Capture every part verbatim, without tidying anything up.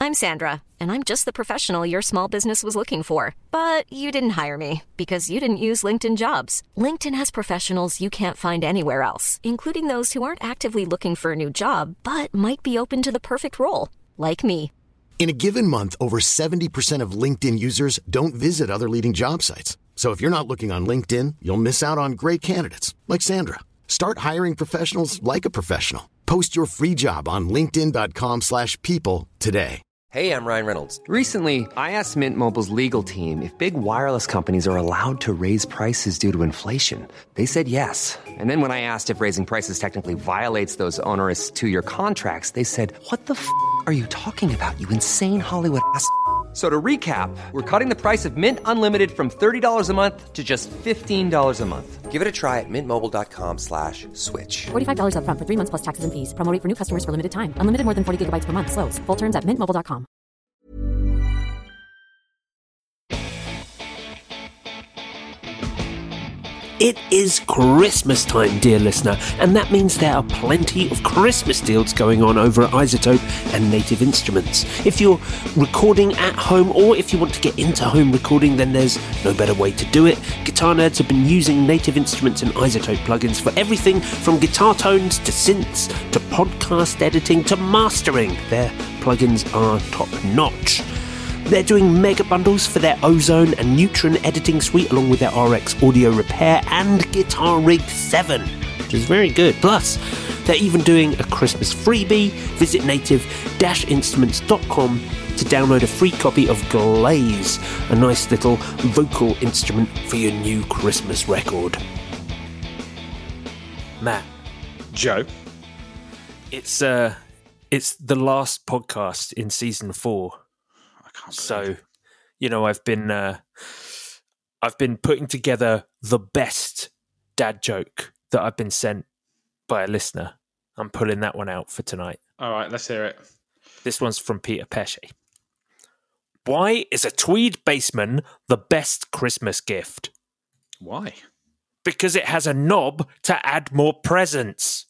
I'm Sandra, and I'm just the professional your small business was looking for. But you didn't hire me because you didn't use LinkedIn Jobs. LinkedIn has professionals you can't find anywhere else, including those who aren't actively looking for a new job, but might be open to the perfect role, like me. In a given month, over seventy percent of LinkedIn users don't visit other leading job sites. So if you're not looking on LinkedIn, you'll miss out on great candidates like Sandra. Start hiring professionals like a professional. Post your free job on linkedin dot com slash people today. Hey, I'm Ryan Reynolds. Recently, I asked Mint Mobile's legal team if big wireless companies are allowed to raise prices due to inflation. They said yes. And then when I asked if raising prices technically violates those onerous two-year contracts, they said, what the f*** are you talking about, you insane Hollywood ass f- So to recap, we're cutting the price of Mint Unlimited from thirty dollars a month to just fifteen dollars a month. Give it a try at mintmobile.com slash switch. forty-five dollars up front for three months plus taxes and fees. Promo rate for new customers for limited time. Unlimited more than forty gigabytes per month. Slows full terms at mint mobile dot com. It is Christmas time, dear listener, and that means there are plenty of Christmas deals going on over at iZotope and Native Instruments. If you're recording at home or if you want to get into home recording, then there's no better way to do it. Guitar nerds have been using Native Instruments and iZotope plugins for everything from guitar tones to synths to podcast editing to mastering. Their plugins are top notch. They're doing mega bundles for their Ozone and Neutron editing suite along with their R X Audio Repair and Guitar Rig seven, which is very good. Plus, they're even doing a Christmas freebie. Visit native dash instruments dot com to download a free copy of Glaze, a nice little vocal instrument for your new Christmas record. Matt. Joe. It's, uh, it's the last podcast in season four. So, you know, I've been uh, I've been putting together the best dad joke that I've been sent by a listener. I'm pulling that one out for tonight. All right, let's hear it. This one's from Peter Pesce. Why is a tweed bassman the best Christmas gift? Why? Because it has a knob to add more presents.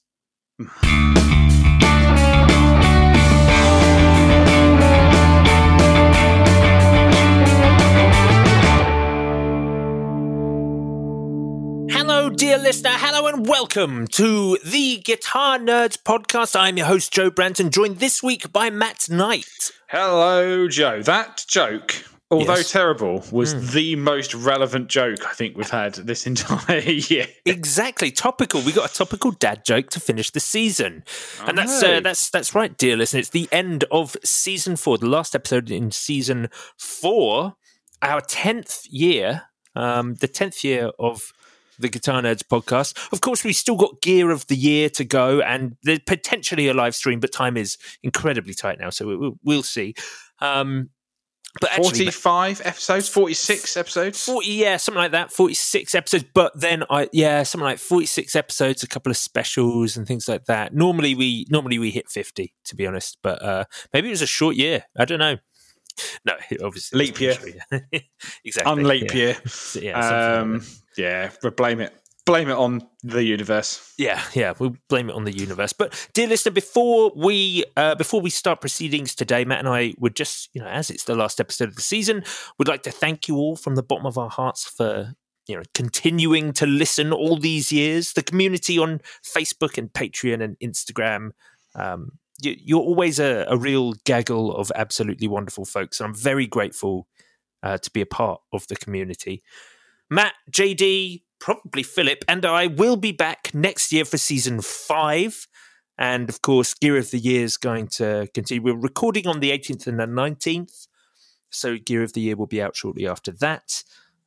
Hello, dear listener. Hello and welcome to the Guitar Nerds podcast. I'm your host, Joe Branton, joined this week by Matt Knight. Hello, Joe. That joke, although Yes. terrible, was Mm. the most relevant joke I think we've had this entire year. Exactly, topical. We got a topical dad joke to finish the season, I and that's know. uh, that's that's right, dear listener. It's the end of season four, the last episode in season four, our tenth year, um, the tenth year of the Guitar Nerds podcast. Of course, we still got Gear of the Year to go, and there's potentially a live stream, but time is incredibly tight now, so we'll, we'll see. Um, but actually, forty-five episodes, forty-six episodes. forty, yeah, something like that. forty-six episodes, but then I, yeah, something like forty-six episodes, a couple of specials and things like that. Normally we, normally we hit fifty, to be honest, but uh, maybe it was a short year. I don't know. No, obviously Leap year. Exactly. On leap yeah. year. So, yeah, something Um, like that. yeah, but blame it. Blame it on the universe. Yeah, yeah, we'll blame it on the universe. But dear listener, before we uh, before we start proceedings today, Matt and I would just, you know, as it's the last episode of the season, would like to thank you all from the bottom of our hearts for, you know, continuing to listen all these years. The community on Facebook and Patreon and Instagram. Um, you, you're always a, a real gaggle of absolutely wonderful folks, and I'm very grateful uh, to be a part of the community. Matt, J D, probably Philip, and I will be back next year for season five. And of course, Gear of the Year is going to continue. We're recording on the eighteenth and the nineteenth. So Gear of the Year will be out shortly after that.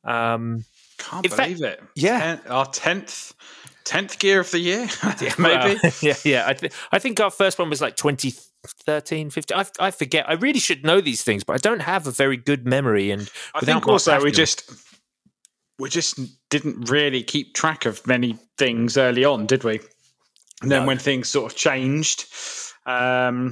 Um, Can't in believe fact, it. yeah. Ten, our tenth, tenth gear of the year, yeah, maybe. well, yeah, yeah. I, th- I think our first one was like twenty thirteen, fifteen. I, I forget. I really should know these things, but I don't have a very good memory. And I without think Mark also we Patton- just we just didn't really keep track of many things early on, did we? And then No. when things sort of changed, um,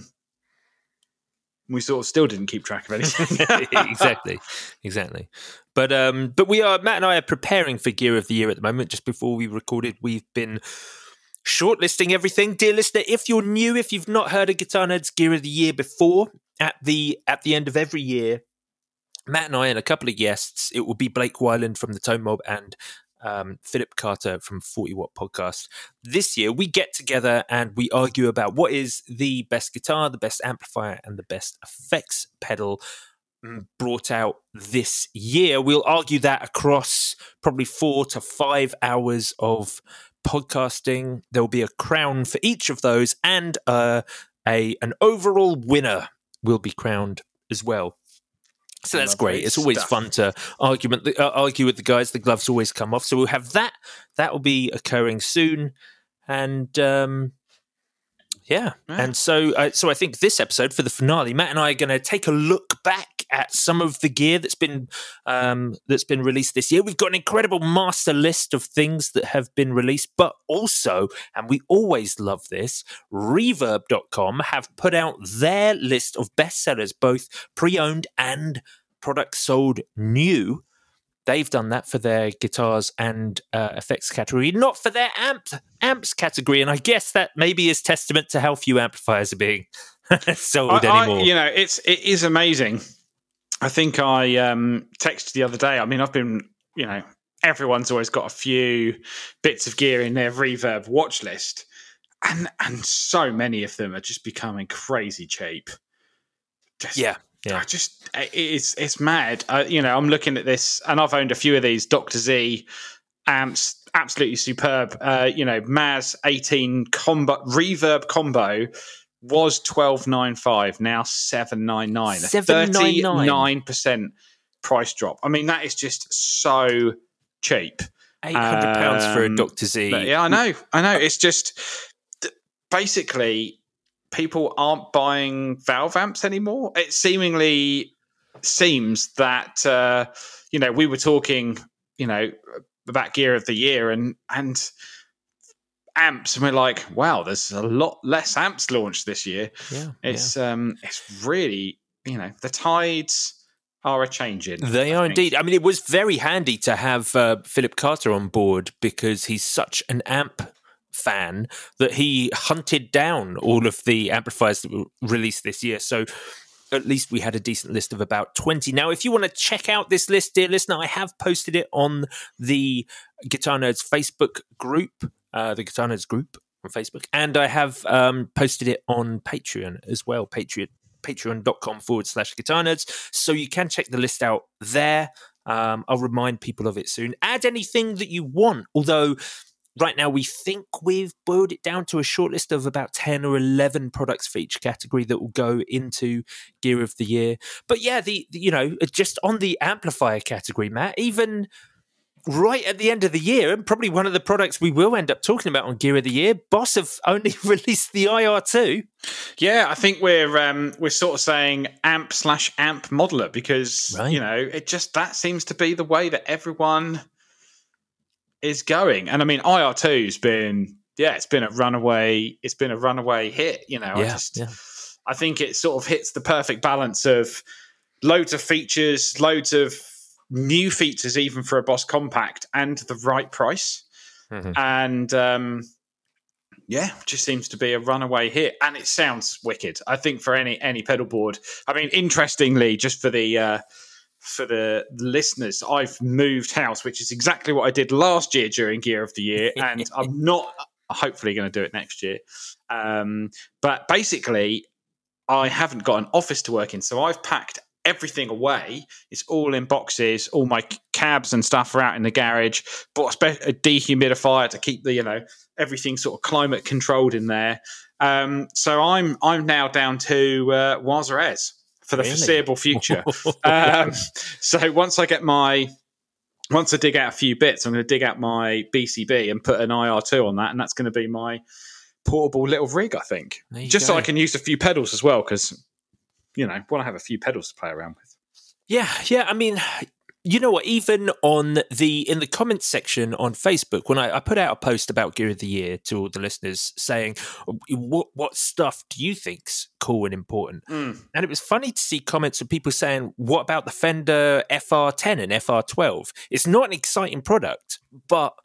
we sort of still didn't keep track of anything. exactly, exactly. But um, but we are Matt and I are preparing for Gear of the Year at the moment. Just before we recorded, we've been shortlisting everything. Dear listener, if you're new, if you've not heard of Guitar Nerds Gear of the Year before, at the at the end of every year, Matt and I and a couple of guests, it will be Blake Wyland from the Tone Mob and um, Philip Carter from forty Watt Podcast. This year, we get together and we argue about what is the best guitar, the best amplifier, and the best effects pedal brought out this year. We'll argue that across probably four to five hours of podcasting. There will be a crown for each of those, and uh, a an overall winner will be crowned as well. So that's great. It's always stuff. fun to argument uh, argue with the guys. The gloves always come off. So we'll have that. That will be occurring soon, and um, yeah. yeah. And so, uh, so I think this episode for the finale, Matt and I are going to take a look back at some of the gear that's been um, that's been released this year. We've got an incredible master list of things that have been released, but also, and we always love this, Reverb dot com have put out their list of bestsellers, both pre-owned and products sold new. They've done that for their guitars and uh, effects category, not for their amp, amps category. And I guess that maybe is testament to how few amplifiers are being sold I, anymore. I, you know, it's it is amazing. I think I um, texted the other day. I mean, I've been, you know, everyone's always got a few bits of gear in their Reverb watch list, and and so many of them are just becoming crazy cheap. Just, yeah, yeah. I just it's it's mad. Uh, you know, I'm looking at this, and I've owned a few of these Doctor Z amps, absolutely superb. Uh, you know, Maz eighteen combo Reverb combo. Was twelve ninety-five, now seven ninety-nine. A thirty-nine percent price drop. I mean, that is just so cheap. eight hundred pounds um, for a Doctor Z. Yeah, I know. I know. It's just basically people aren't buying valve amps anymore. It seemingly seems that, uh, you know, we were talking, you know, about gear of the year and, and, amps, and we're like, wow, there's a lot less amps launched this year. Yeah, it's yeah. um, it's really, you know, the tides are a changing. They I are think. indeed. I mean, it was very handy to have uh, Philip Carter on board because he's such an amp fan that he hunted down all of the amplifiers that were released this year. So at least we had a decent list of about twenty. Now, if you want to check out this list, dear listener, I have posted it on the Guitar Nerds Facebook group. Uh, the Guitar Nerds group on Facebook, and I have um, posted it on Patreon as well, Patreon, patreon.com forward slash Guitar Nerds, so you can check the list out there. Um, I'll remind people of it soon. Add anything that you want, although right now we think we've boiled it down to a short list of about ten or eleven products for each category that will go into Gear of the Year. But yeah, the, the you know, just on the amplifier category, Matt, even right at the end of the year, and probably one of the products we will end up talking about on Gear of the Year, Boss have only released the I R two. Yeah, I think we're um, we're sort of saying amp slash amp modeler because right. you know it just that seems to be the way that everyone is going. And I mean, I R two's been yeah, it's been a runaway, it's been a runaway hit. You know, yeah, I just yeah. I think it sort of hits the perfect balance of loads of features, loads of new features even for a Boss Compact and the right price. Mm-hmm. And um yeah, just seems to be a runaway hit, and it sounds wicked. I think for any any pedal board. I mean, interestingly, just for the uh for the listeners, I've moved house, which is exactly what I did last year during Gear of the Year, and I'm not hopefully going to do it next year. Um but basically I haven't got an office to work in, so I've packed everything away. It's all in boxes. All my cabs and stuff are out in the garage. Bought a dehumidifier to keep the, you know, everything sort of climate controlled in there. Um, so I'm I'm now down to uh, Juarez for the really? foreseeable future. um, so once I get my, once I dig out a few bits, I'm going to dig out my B C B and put an I R two on that, and that's going to be my portable little rig, I think. Just go. So I can use a few pedals as well, because you know, want to have a few pedals to play around with. Yeah, yeah. I mean, you know what? Even on the in the comments section on Facebook, when I, I put out a post about Gear of the Year to all the listeners, saying what what stuff do you think's cool and important, mm. and it was funny to see comments of people saying, "What about the Fender F R ten and F R twelve? It's not an exciting product, but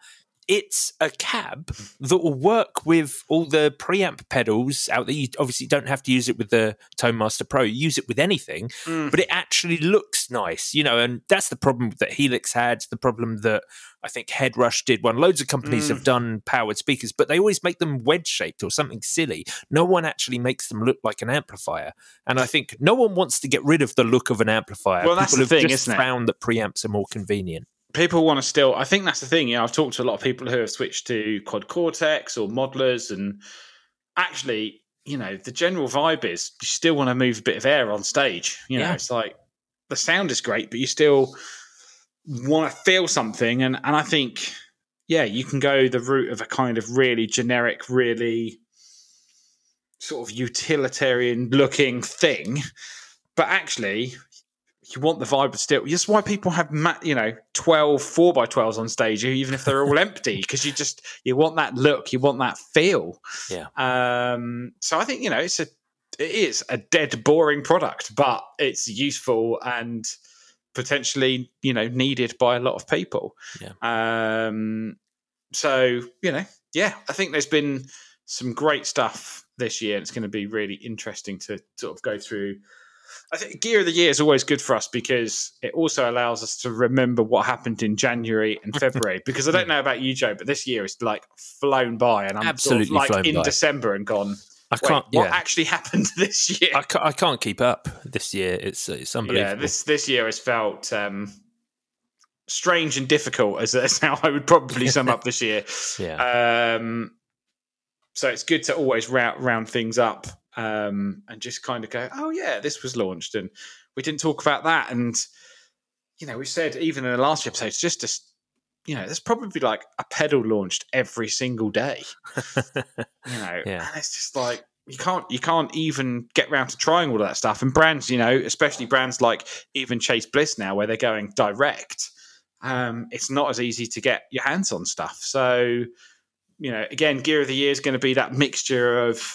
it's a cab that will work with all the preamp pedals out there. You obviously don't have to use it with the Tone Master Pro. You use it with anything, mm. but it actually looks nice, you know, and that's the problem that Helix had, the problem that I think Headrush did one. Loads of companies mm. have done powered speakers, but they always make them wedge-shaped or something silly. No one actually makes them look like an amplifier. And I think no one wants to get rid of the look of an amplifier. Well, that's People the have thing, just isn't it? found that preamps are more convenient. People want to still, I think that's the thing. You know, I've talked to a lot of people who have switched to Quad Cortex or modelers, and actually, you know, the general vibe is you still want to move a bit of air on stage. You know, yeah. It's like the sound is great, but you still want to feel something. And, and I think, yeah, you can go the route of a kind of really generic, really sort of utilitarian looking thing, but actually, you want the vibe still. That's why people have, you know, twelve four by twelves on stage, even if they're all empty, because you just, you want that look, you want that feel. Yeah. Um, so I think, you know, it's a, it is a dead boring product, but it's useful and potentially, you know, needed by a lot of people. Yeah. Um, so, you know, yeah, I think there's been some great stuff this year. And it's going to be really interesting to sort of go through. I think Gear of the Year is always good for us because it also allows us to remember what happened in January and February. Because I don't know about you, Joe, but this year is like flown by, and I'm absolutely sort of like in by. December and gone. I can't. Wait, what yeah. actually happened this year? I can't, I can't keep up this year. It's it's unbelievable. Yeah, this this year has felt um, strange and difficult, as that's how I would probably sum up this year. yeah. Um, so it's good to always round round things up. Um, and just kind of go, oh yeah, this was launched, and we didn't talk about that. And you know, we said even in the last few episodes, just to, you know, there's probably like a pedal launched every single day. you know, yeah. And it's just like you can't you can't even get around to trying all of that stuff. And brands, you know, especially brands like even Chase Bliss now, where they're going direct, um, it's not as easy to get your hands on stuff. So, you know, again, Gear of the Year is going to be that mixture of,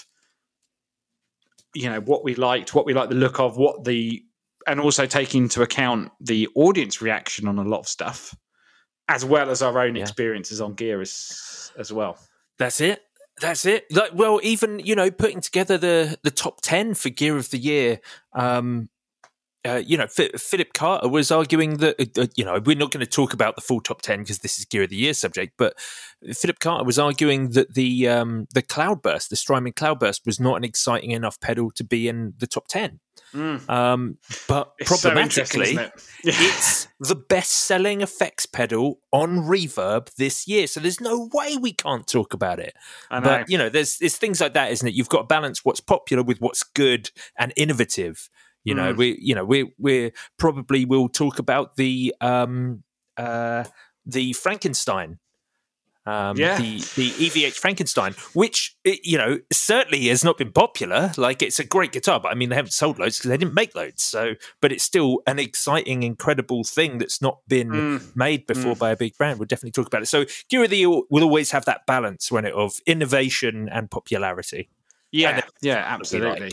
you know, what we liked, what we like the look of, what the, and also taking into account the audience reaction on a lot of stuff, as well as our own yeah. experiences on gear as, as well. That's it. That's it. Like, well, even, you know, putting together the, the top ten for Gear of the Year, um, Uh, you know, F- Philip Carter was arguing that, uh, you know, we're not going to talk about the full top ten because this is Gear of the Year subject, but Philip Carter was arguing that the um, the Cloudburst, the Strymon Cloudburst, was not an exciting enough pedal to be in the top ten. Mm. Um, but it's problematically, so it? it's the best-selling effects pedal on Reverb this year, so there's no way we can't talk about it. I know. But, you know, there's, there's things like that, isn't it? You've got to balance what's popular with what's good and innovative. You know, mm. we, you know, we, we probably will talk about the, um, uh, the Frankenstein, um, yeah. the, the E V H Frankenstein, which, it, you know, certainly has not been popular. Like, it's a great guitar, but I mean, they haven't sold loads because they didn't make loads. So, but it's still an exciting, incredible thing that's not been mm. made before mm. by a big brand. We'll definitely talk about it. So, Gear of the Year will always have that balance when it of innovation and popularity. Yeah, and yeah, absolutely.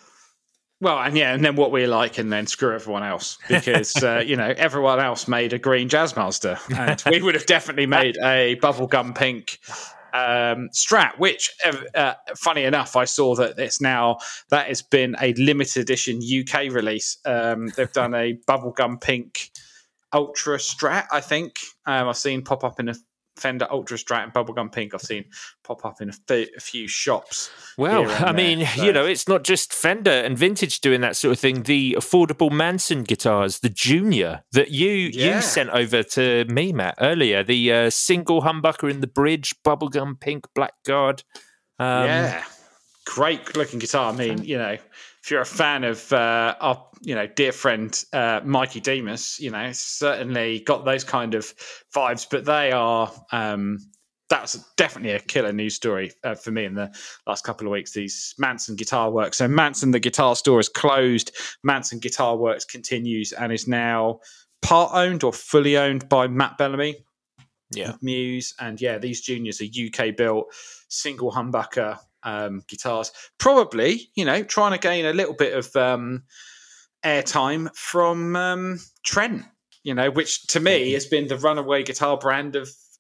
Well, and yeah, and then what we like, and then screw everyone else, because uh, you know, everyone else made a green Jazzmaster, and we would have definitely made a bubblegum pink um, Strat. Which, uh, funny enough, I saw that it's now that has been a limited edition U K release. Um, they've done a bubblegum pink Ultra Strat, I think. Um, I've seen pop up in a Fender Ultra Strat and bubblegum pink. I've seen pop up in a, th- a few shops. Well, I mean, there, so. you know, it's not just Fender and Vintage doing that sort of thing. The affordable Manson guitars, the Junior that you yeah. you sent over to me, Matt, earlier. The uh, single humbucker in the bridge, bubblegum pink Blackguard. Um, yeah, great looking guitar. I mean, you know, if you're a fan of uh, our, you know, dear friend uh, Mikey Demas, you know, certainly got those kind of vibes. But they are um, that was definitely a killer news story uh, for me in the last couple of weeks. These Manson Guitar Works. So Manson, the guitar store, is closed. Manson Guitar Works continues and is now part owned or fully owned by Matt Bellamy. Yeah, Muse, and yeah, these Juniors are U K built single humbucker um, guitars. Probably, you know, trying to gain a little bit of um, airtime from um, Trent, you know, which to me has been the runaway guitar brand of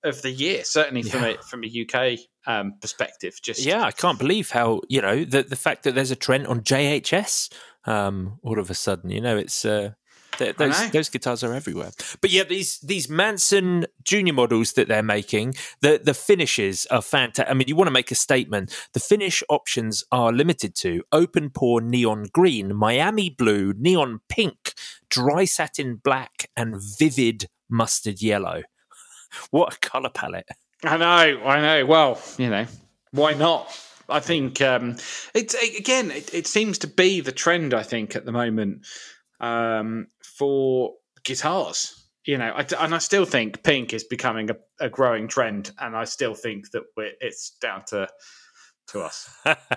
of the year, certainly from Yeah. a from a U K um, perspective. Just Yeah, I can't believe how, you know, the the fact that there's a Trent on J H S um, all of a sudden, you know, it's uh, th- I those know. those guitars are everywhere. But yeah, these these Manson Junior models that they're making, the the finishes are fantastic. I mean, you want to make a statement. The finish options are limited to open pore neon green, Miami blue, neon pink, dry satin black, and vivid mustard yellow. What a color palette! I know, I know. Well, you know, why not? I think um, it's again. It, it seems to be the trend. I think at the moment um, for guitars. You know, I, and I still think pink is becoming a, a growing trend, and I still think that we're, it's down to to us.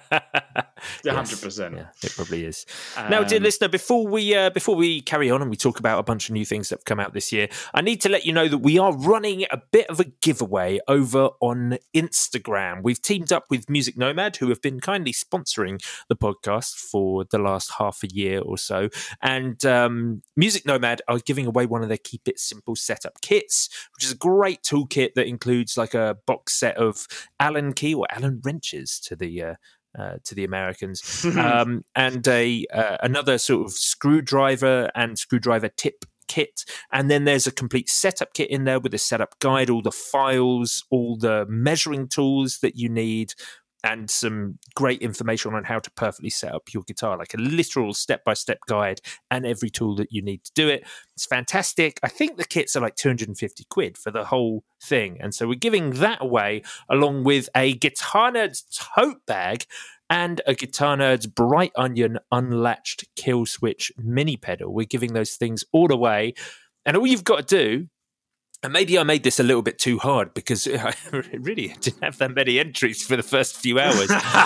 one hundred percent. Yeah, it probably is. Um, now, dear listener, before we uh, before we carry on and we talk about a bunch of new things that have come out this year, I need to let you know that we are running a bit of a giveaway over on Instagram. We've teamed up with Music Nomad, who have been kindly sponsoring the podcast for the last half a year or so. And um, Music Nomad are giving away one of their Keep It Simple setup kits, which is a great toolkit that includes like a box set of Allen key or Allen wrenches to the uh, uh, to the Americans, um, and a uh, another sort of screwdriver and screwdriver tip kit, and then there's a complete setup kit in there with a setup guide, all the files, all the measuring tools that you need, and some great information on how to perfectly set up your guitar, like a literal step-by-step guide and every tool that you need to do it. It's fantastic. I think the kits are like two hundred fifty quid for the whole thing. And so we're giving that away along with a Guitar Nerds tote bag and a Guitar Nerds Bright Onion unlatched kill switch mini pedal. We're giving those things all away. And all you've got to do, and maybe I made this a little bit too hard because I really didn't have that many entries for the first few hours.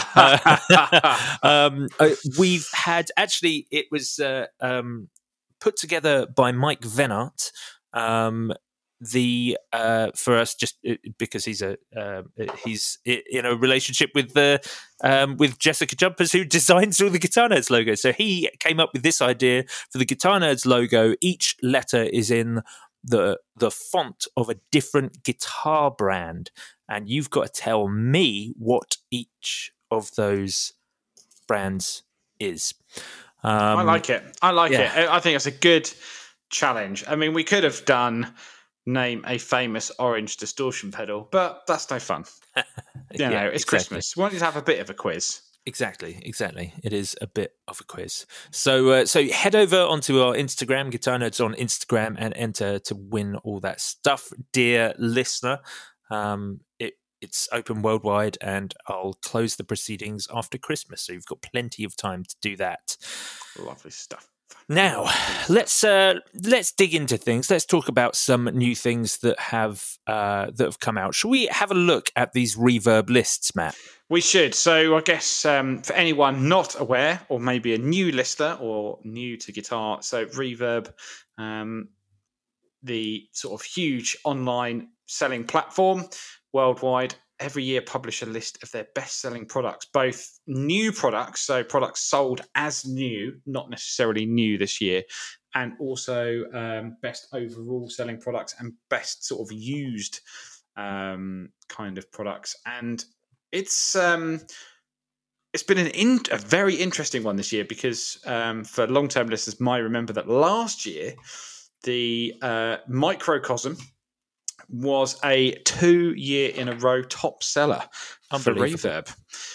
uh, um, uh, we've had, actually, it was uh, um, put together by Mike Venart, um, the uh, for us just because he's a uh, he's in a relationship with the um, with Jessica Jumpers, who designs all the Guitar Nerds logos. So he came up with this idea for the Guitar Nerds logo. Each letter is in the the font of a different guitar brand, and you've got to tell me what each of those brands is. Um, I like it. I like yeah. it. I think it's a good challenge. I mean, we could have done name a famous orange distortion pedal, but that's no fun. You yeah, know, it's exactly. Christmas. Why don't you have a bit of a quiz? Exactly, exactly. It is a bit of a quiz. So, uh, so head over onto our Instagram, Guitar Nerds on Instagram, and enter to win all that stuff, dear listener. Um, it it's open worldwide, and I'll close the proceedings after Christmas, so you've got plenty of time to do that. Lovely stuff. Now, let's uh, let's dig into things. Let's talk about some new things that have uh, that have come out. Shall we have a look at these Reverb lists, Matt? We should. So I guess um, for anyone not aware, or maybe a new listener or new to guitar, so Reverb, um, the sort of huge online selling platform worldwide, every year publish a list of their best-selling products, both new products, so products sold as new, not necessarily new this year, and also um, best overall selling products and best sort of used um, kind of products. And it's um, it's been an in, a very interesting one this year because um, for long-term listeners might remember that last year the uh, Microcosm was a two-year in a row top seller for Reverb.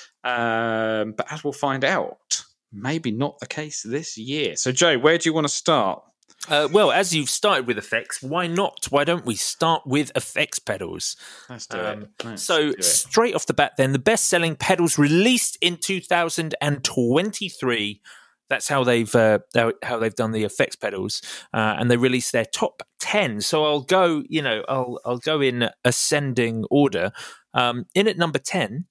Um, but as we'll find out, maybe not the case this year. So, Joe, where do you want to start? Uh, well, as you've started with effects, why not? Why don't we start with effects pedals? Let's do um, it. Let's so, do it. Straight off the bat, then, the best-selling pedals released in two thousand twenty-three. That's how they've uh, how they've done the effects pedals, uh, and they released their top ten. So I'll go, you know, I'll I'll go in ascending order. Um, in at number ten,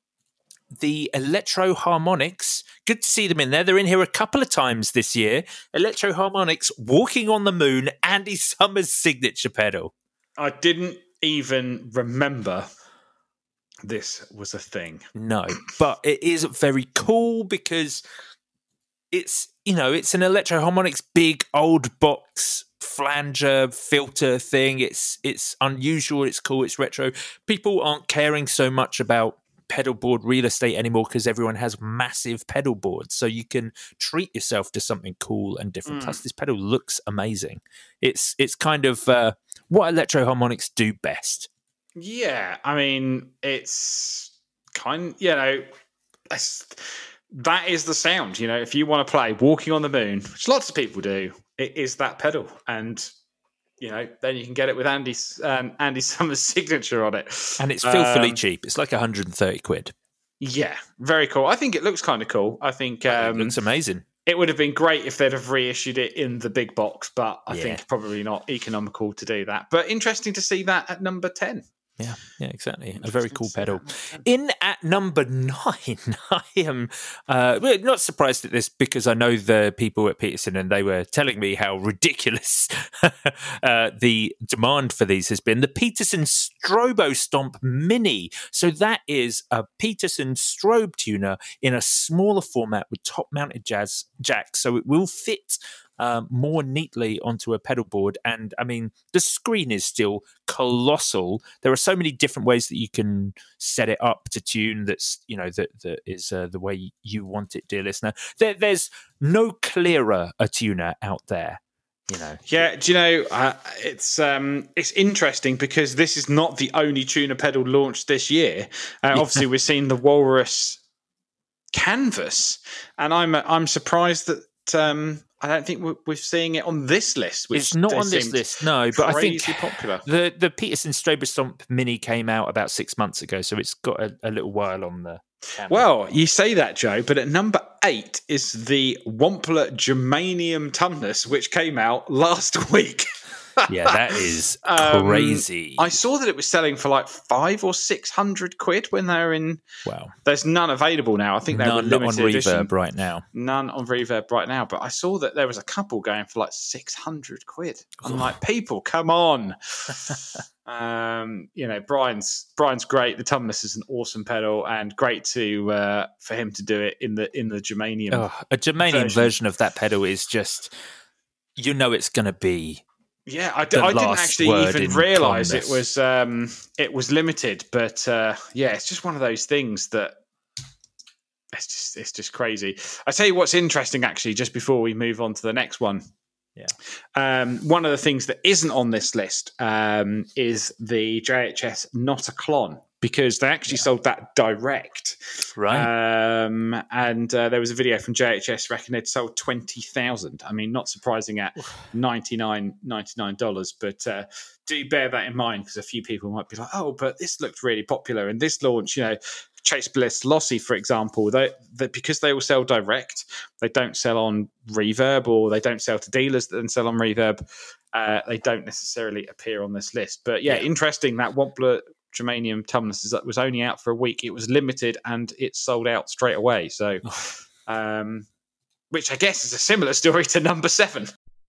the Electro Harmonix. Good to see them in there. They're in here a couple of times this year. Electro Harmonix, Walking on the Moon, Andy Summers' signature pedal. I didn't even remember this was a thing. No, but it is very cool because it's, you know, it's an Electro Harmonix big old box flanger filter thing. It's it's unusual, it's cool, it's retro. People aren't caring so much about pedal board real estate anymore because everyone has massive pedal boards, so you can treat yourself to something cool and different. Mm. Plus this pedal looks amazing. It's it's kind of uh, what Electro Harmonix do best. Yeah, I mean, it's kind, you know, that is the sound. You know, if you want to play Walking on the Moon, which lots of people do, it is that pedal, and you know, then you can get it with Andy's um, Andy Summers' signature on it, and it's filthily um, cheap. It's like one hundred thirty quid. Yeah, very cool. I think it looks kind of cool. I think um, it looks amazing. It would have been great if they'd have reissued it in the big box, but I yeah. think probably not economical to do that. But interesting to see that at number ten. Yeah, yeah, exactly. A very cool pedal. In at number nine, I am uh, not surprised at this because I know the people at Peterson and they were telling me how ridiculous uh, the demand for these has been. The Peterson Strobo Stomp Mini. So that is a Peterson strobe tuner in a smaller format with top-mounted jazz jacks. So it will fit Um, more neatly onto a pedal board. And I mean, the screen is still colossal. There are so many different ways that you can set it up to tune that's, you know, that that is uh, the way you want it, dear listener. There, there's no clearer a tuner out there. You know. Yeah, do you know, uh, it's um, it's interesting because this is not the only tuner pedal launched this year. Uh, obviously, we're seeing the Walrus Canvas, and I'm I'm surprised that um, I don't think we're, we're seeing it on this list. Which it's not on this list, no. But I think popular. the the Peterson Strobo Stomp Mini came out about six months ago, so it's got a, a little while on the camera. Well, you say that, Joe, but at number eight is the Wampler Germanium Tumnus, which came out last week. Yeah, that is crazy. Um, I saw that it was selling for like five or six hundred quid when they were in. Wow. There's none available now. I think they were limited on Reverb edition. right now. None on Reverb right now. But I saw that there was a couple going for like six hundred quid. I'm like, people, come on. um, you know, Brian's Brian's great. The Tumnus is an awesome pedal, and great to uh, for him to do it in the in the Germanium. Oh, a Germanium version. version of that pedal is just, you know, it's going to be. Yeah, I, d- I didn't actually even realise it was um, it was limited, but uh, yeah, it's just one of those things that it's just it's just crazy. I tell you what's interesting, actually, just before we move on to the next one. Yeah, um, one of the things that isn't on this list um, is the J H S Not a Clon, because they actually yeah. sold that direct. Right. Um, and uh, there was a video from J H S reckoning they'd sold twenty thousand. I mean, not surprising at ninety-nine dollars, but uh, do bear that in mind because a few people might be like, oh, but this looked really popular. And this launch, you know, Chase Bliss Lossy, for example, they, they, because they all sell direct, they don't sell on Reverb, or they don't sell to dealers that then sell on Reverb. Uh, they don't necessarily appear on this list. But yeah, yeah. interesting that Wampler Germanium Tumnus is, was only out for a week. It was limited and it sold out straight away. So, um, which I guess is a similar story to number seven.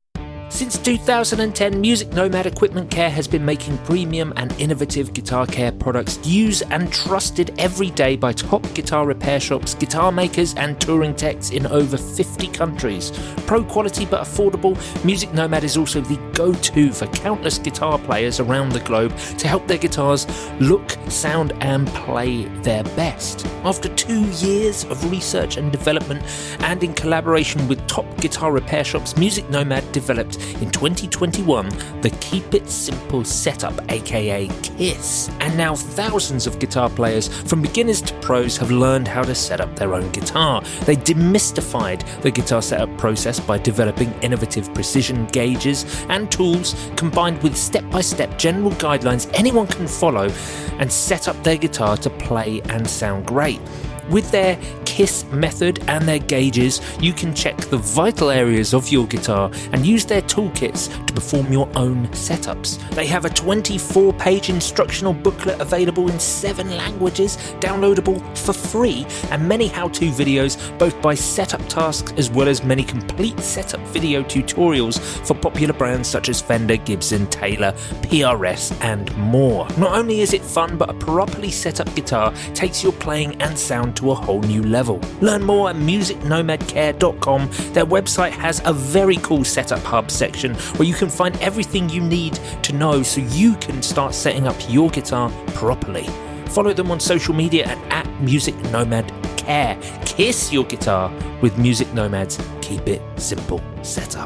Since two thousand ten, Music Nomad Equipment Care has been making premium and innovative guitar care products used and trusted every day by top guitar repair shops, guitar makers and touring techs in over fifty countries. Pro quality but affordable, Music Nomad is also the go-to for countless guitar players around the globe to help their guitars look, sound and play their best. After two years of research and development, and in collaboration with top guitar repair shops, Music Nomad developed in twenty twenty-one the Keep It Simple setup, aka KISS. And now thousands of guitar players, from beginners to pros, have learned how to set up their own guitar. They demystified the guitar setup process by developing innovative precision gauges and tools, combined with step-by-step general guidelines anyone can follow, and set up their guitar to play and sound great. With their KISS method and their gauges, you can check the vital areas of your guitar and use their toolkits to perform your own setups. They have a twenty-four page instructional booklet available in seven languages, downloadable for free, and many how-to videos, both by setup tasks as well as many complete setup video tutorials for popular brands such as Fender, Gibson, Taylor, P R S, and more. Not only is it fun, but a properly set up guitar takes your playing and sound to to a whole new level. Learn more at music nomad care dot com. Their website has a very cool setup hub section where you can find everything you need to know so you can start setting up your guitar properly. Follow them on social media at, at Music Nomad Care. Kiss your guitar with Music Nomads. Keep it simple setup.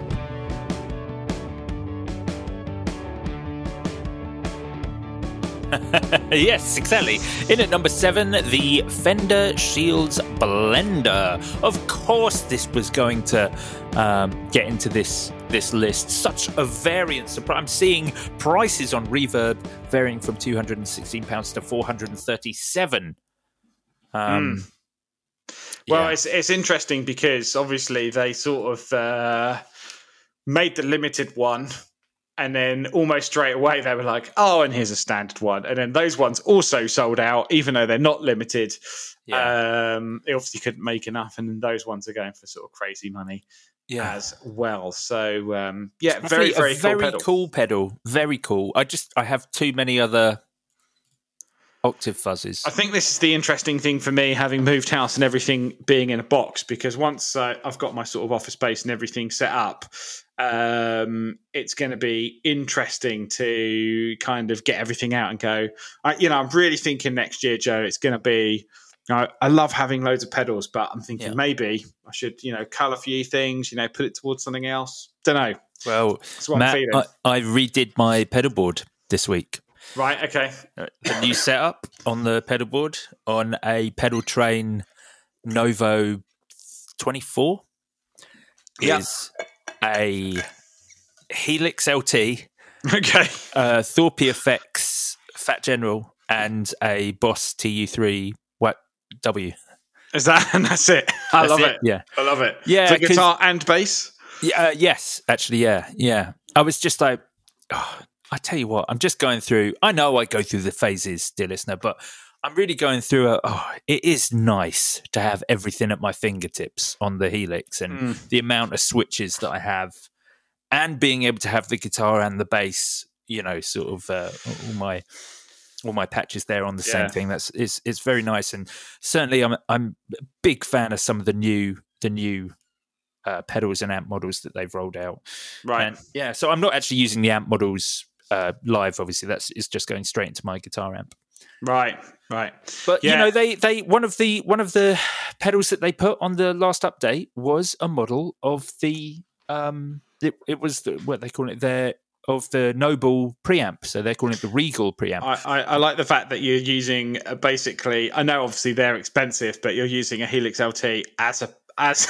Yes, exactly. In at number seven, the Fender Shields Blender. Of course, this was going to um, get into this this list. Such a variance. I'm seeing prices on Reverb varying from two hundred sixteen pounds to four hundred thirty-seven. Um, mm. Well, yeah. it's it's interesting because obviously they sort of uh, made the limited one. And then almost straight away they were like, oh, and here's a standard one. And then those ones also sold out, even though they're not limited. Yeah. Um, they obviously couldn't make enough. And then those ones are going for sort of crazy money yeah. as well. So, um, yeah, it's very, very, a cool very pedal. cool pedal. Very cool. I just, I have too many other octave fuzzes. I think this is the interesting thing for me, having moved house and everything being in a box, because once uh, I've got my sort of office space and everything set up, um, it's going to be interesting to kind of get everything out and go. I, you know, I'm really thinking next year, Joe, it's going to be. You know, I love having loads of pedals, but I'm thinking yeah. maybe I should, you know, cull a few things, you know, put it towards something else. Don't know. Well, that's what Matt, I'm feeling. I, I redid my pedal board this week. Right. Okay. The new setup on the pedal board on a Pedal Train Novo twenty-four yep. is a Helix L T, okay, uh, Thorpe Effects Fat General, and a Boss T U three W. Is that and that's it? I that's love it. it. Yeah, I love it. Yeah, for guitar and bass. Yeah, uh, yes, actually, yeah, yeah. I was just like, oh, I tell you what, I'm just going through. I know I go through the phases, dear listener, but I'm really going through a. Oh, it is nice to have everything at my fingertips on the Helix, and mm. the amount of switches that I have, and being able to have the guitar and the bass. You know, sort of uh, all my all my patches there on the yeah. same thing. That's it's it's very nice, and certainly I'm I'm a big fan of some of the new the new. Uh, pedals and amp models that they've rolled out, right? And yeah, so I'm not actually using the amp models uh, live. Obviously, that's it's just going straight into my guitar amp. Right, right. But yeah. you know, they they one of the one of the pedals that they put on the last update was a model of the um. It, it was the, what they call it there of the Noble preamp, so they're calling it the Regal preamp. I, I, I like the fact that you're using uh, basically. I know obviously they're expensive, but you're using a Helix L T as a as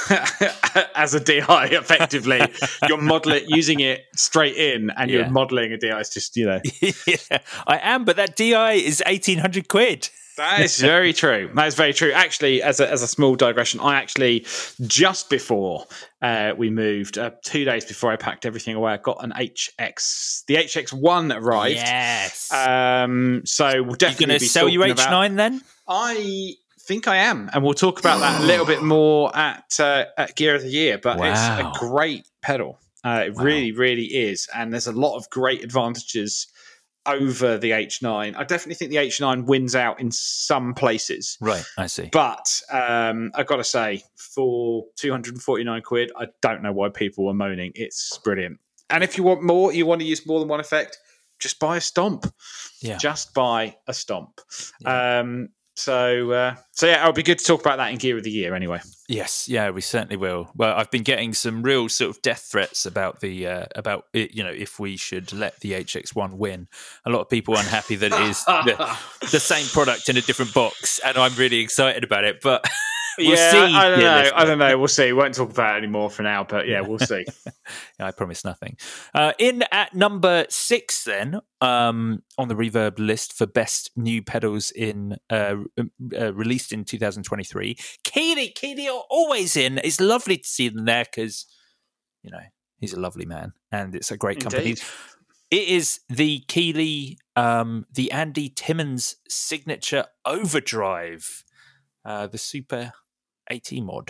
as a D I effectively. You're modeling using it straight in, and yeah. you're modeling a D I. It's just, you know. yeah, I am, but that D I is eighteen hundred quid. That is very true. That is very true. Actually, as a, as a small digression, I actually, just before uh, we moved, uh, two days before I packed everything away, I got an H X. The H X one arrived. Yes. Um, so we'll definitely You're going to sell your H nine about, then? I think I am. And we'll talk about that a little bit more at, uh, at Gear of the Year. But wow. it's a great pedal. Uh, it wow. really, really is. And there's a lot of great advantages over the H nine. I definitely think the H nine wins out in some places. Right, I see. But um, I've got to say, for two hundred forty-nine quid, I don't know why people were moaning. It's brilliant. And if you want more, you want to use more than one effect, just buy a stomp. Yeah. Just buy a stomp. Yeah. Um, so, uh, so yeah, it'll be good to talk about that in Gear of the Year anyway. Yes, yeah, we certainly will. Well, I've been getting some real sort of death threats about the uh, about it, you know, if we should let the H X one win. A lot of people unhappy that it is the, the same product in a different box, and I'm really excited about it. But we'll yeah, see. I don't yeah, know. I don't know. We'll see. We won't talk about it anymore for now. But yeah, we'll see. I promise nothing. Uh, in at number six, then um, on the Reverb list for best new pedals in uh, uh, released in two thousand twenty-three, Keeley. Keeley are always in. It's lovely to see them there because you know he's a lovely man and it's a great company. Indeed. It is the Keeley, um, the Andy Timmons signature overdrive, uh, the Super AT mod.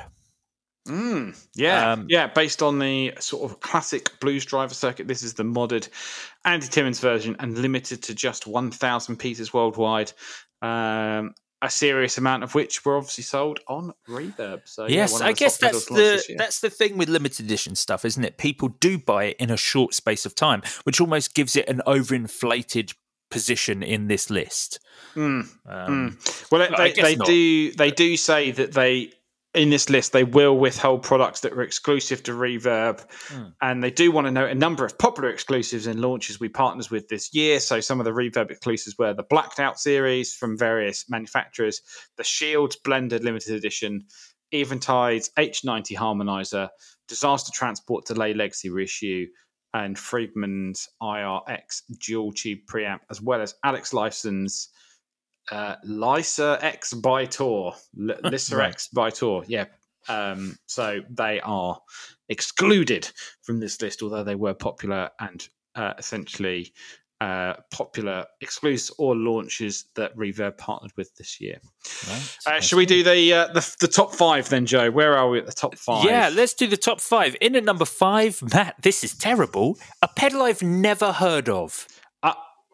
Mm, yeah, um, yeah. Based on the sort of classic blues driver circuit, this is the modded Andy Timmons version and limited to just one thousand pieces worldwide. Um, a serious amount of which were obviously sold on Reverb. So yes, yeah, I guess that's the that's the thing with limited edition stuff, isn't it? People do buy it in a short space of time, which almost gives it an overinflated position in this list. Mm. Um, mm. Well, they, they do they do say that they in this list they will withhold products that were exclusive to Reverb, mm. and they do want to note a number of popular exclusives and launches we partners with this year. So some of the Reverb exclusives were the Blacked Out series from various manufacturers, the Shield Blended Limited Edition, Eventide's H ninety Harmonizer, Disaster Transport Delay Legacy Reissue, and Friedman's I R X Dual Tube Preamp, as well as Alex Lifeson's uh, Lysa X by Tor, L- Lysa right. X by Tor. Yeah. Um, so they are excluded from this list, although they were popular and uh, essentially uh, popular exclusives or launches that Reverb partnered with this year. Right. Uh, should we do the, uh, the the top five then, Joe? Where are we at the top five? Yeah, let's do the top five. In at number five, Matt, this is terrible. A pedal I've never heard of. Uh,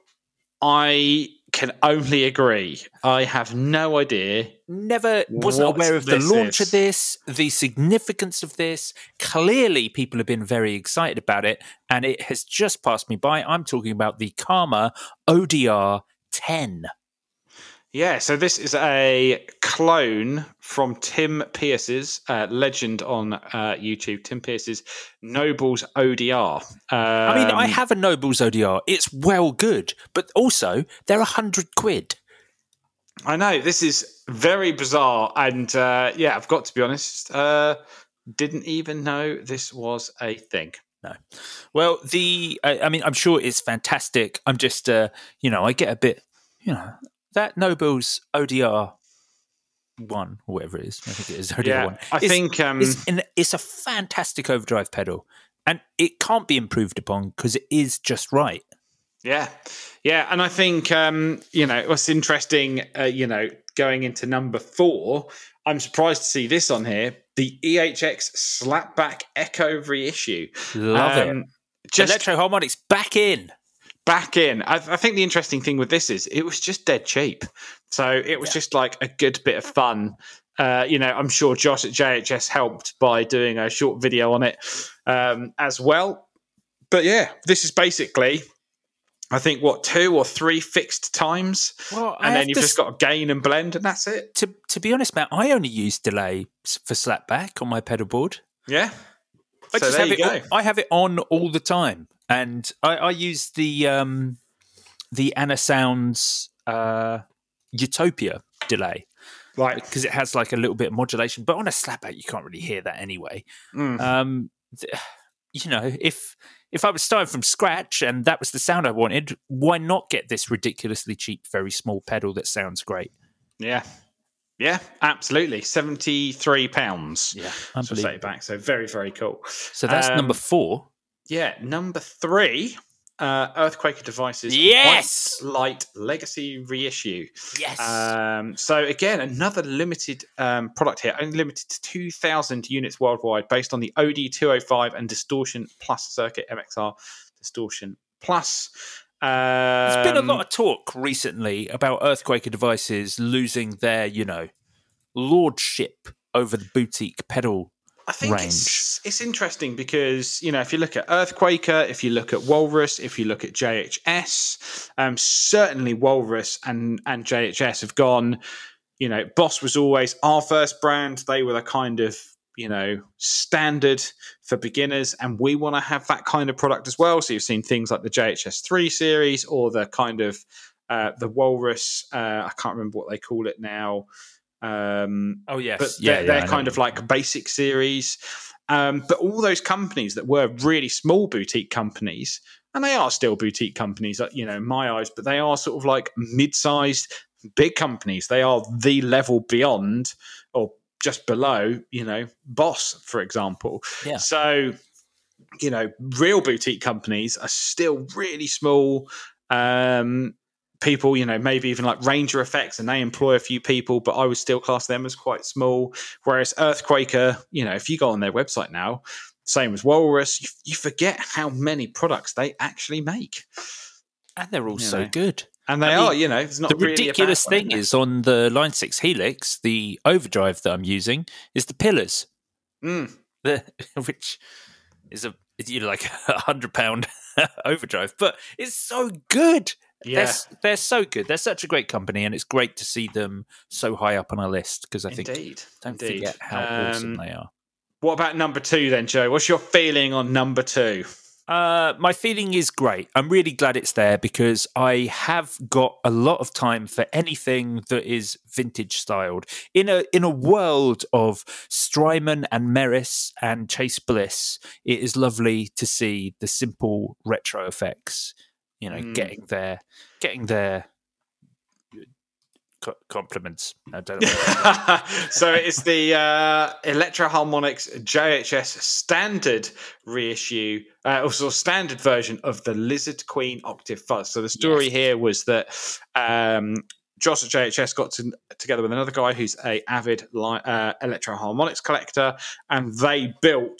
I can only agree. I have no idea. Never wasn't aware of the launch is. of this, the significance of this. Clearly, people have been very excited about it, and it has just passed me by. I'm talking about the Karma O D R ten. Yeah, so this is a clone from Tim Pierce's uh, legend on uh, YouTube, Tim Pierce's Nobles O D R. Um, I mean, I have a Nobles O D R. It's well good, but also they're a hundred quid. I know, this is very bizarre. And uh, yeah, I've got to be honest, uh, didn't even know this was a thing. No. Well, the, I, I mean, I'm sure it's fantastic. I'm just, uh, you know, I get a bit, you know, that Nobles O D R one, or whatever it is, I think it is O D R yeah, one. I it's, think um, it's, an, it's a fantastic overdrive pedal, and it can't be improved upon because it is just right. Yeah, yeah, and I think um, you know what's interesting. Uh, you know, going into number four, I'm surprised to see this on here: the E H X Slapback Echo reissue. Love um, it. Just Electro Harmonics back in. Back in. I, I think the interesting thing with this is it was just dead cheap. So it was yeah. just like a good bit of fun. Uh, you know, I'm sure Josh at J H S helped by doing a short video on it um, as well. But yeah, this is basically, I think, what, two or three fixed times? Well, and then you've just got to gain and blend, and that's it. To, to be honest, Matt, I only use delay for slapback on my pedal board. Yeah. I so just there have you it. go. All, I have it on all the time, and I, I use the um, the Anasounds uh, Utopia delay, right? Because it has like a little bit of modulation. But on a slapback, you can't really hear that anyway. Mm. Um, th- you know, if if I was starting from scratch and that was the sound I wanted, why not get this ridiculously cheap, very small pedal that sounds great? Yeah. Yeah, absolutely. seventy-three pounds. Yeah, unbelievable. Back. So very, very cool. So that's um, number four. Yeah, number three, uh, Earthquaker Devices. Yes! White Light Legacy reissue. Yes. Um, so again, another limited um, product here, only limited to two thousand units worldwide, based on the O D two oh five and Distortion Plus circuit, M X R Distortion Plus. Um, There's been a lot of talk recently about Earthquaker Devices losing their, you know, lordship over the boutique pedal I think range. It's, it's interesting because, you know, if you look at Earthquaker, if you look at Walrus, if you look at J H S, um, certainly Walrus and, and J H S have gone, you know, Boss was always our first brand. They were the kind of, you know, standard for beginners, and we want to have that kind of product as well. So you've seen things like the J H S three series or the kind of uh, the Walrus. Uh, I can't remember what they call it now. Um, oh yes, but yeah, they're, yeah, they're kind of like basic series. Um, but all those companies that were really small boutique companies, and they are still boutique companies, you know, in my eyes, but they are sort of like mid-sized, big companies. They are the level beyond, or just below, you know, Boss, for example. Yeah. So, you know, real boutique companies are still really small. Um, people, you know, maybe even like Ranger Effects, and they employ a few people, but I would still class them as quite small. Whereas Earthquaker, you know, if you go on their website now, same as Walrus, you, you forget how many products they actually make. And they're all you so know. good. And they I are, mean, you know, it's not the really ridiculous a bad one, thing is, is on the Line six Helix, the overdrive that I'm using is the pillars, mm. the, which is a you know, like a hundred pound overdrive, but it's so good. Yeah. They're, they're so good. They're such a great company, and it's great to see them so high up on our list because I think Indeed. don't Indeed. forget how Um, awesome they are. What about number two then, Joe? What's your feeling on number two? Uh, my feeling is great. I'm really glad it's there because I have got a lot of time for anything that is vintage styled. In a in a world of Strymon and Meris and Chase Bliss, it is lovely to see the simple retro effects. You know, Mm. getting their getting their co- compliments. I don't know. So it's the uh, Electro Harmonix J H S standard reissue, uh, also standard version of the Lizard Queen Octave Fuzz. So the story Yes. here was that um, Josh at J H S got to, together with another guy who's a avid li- uh, Electro Harmonix collector, and they built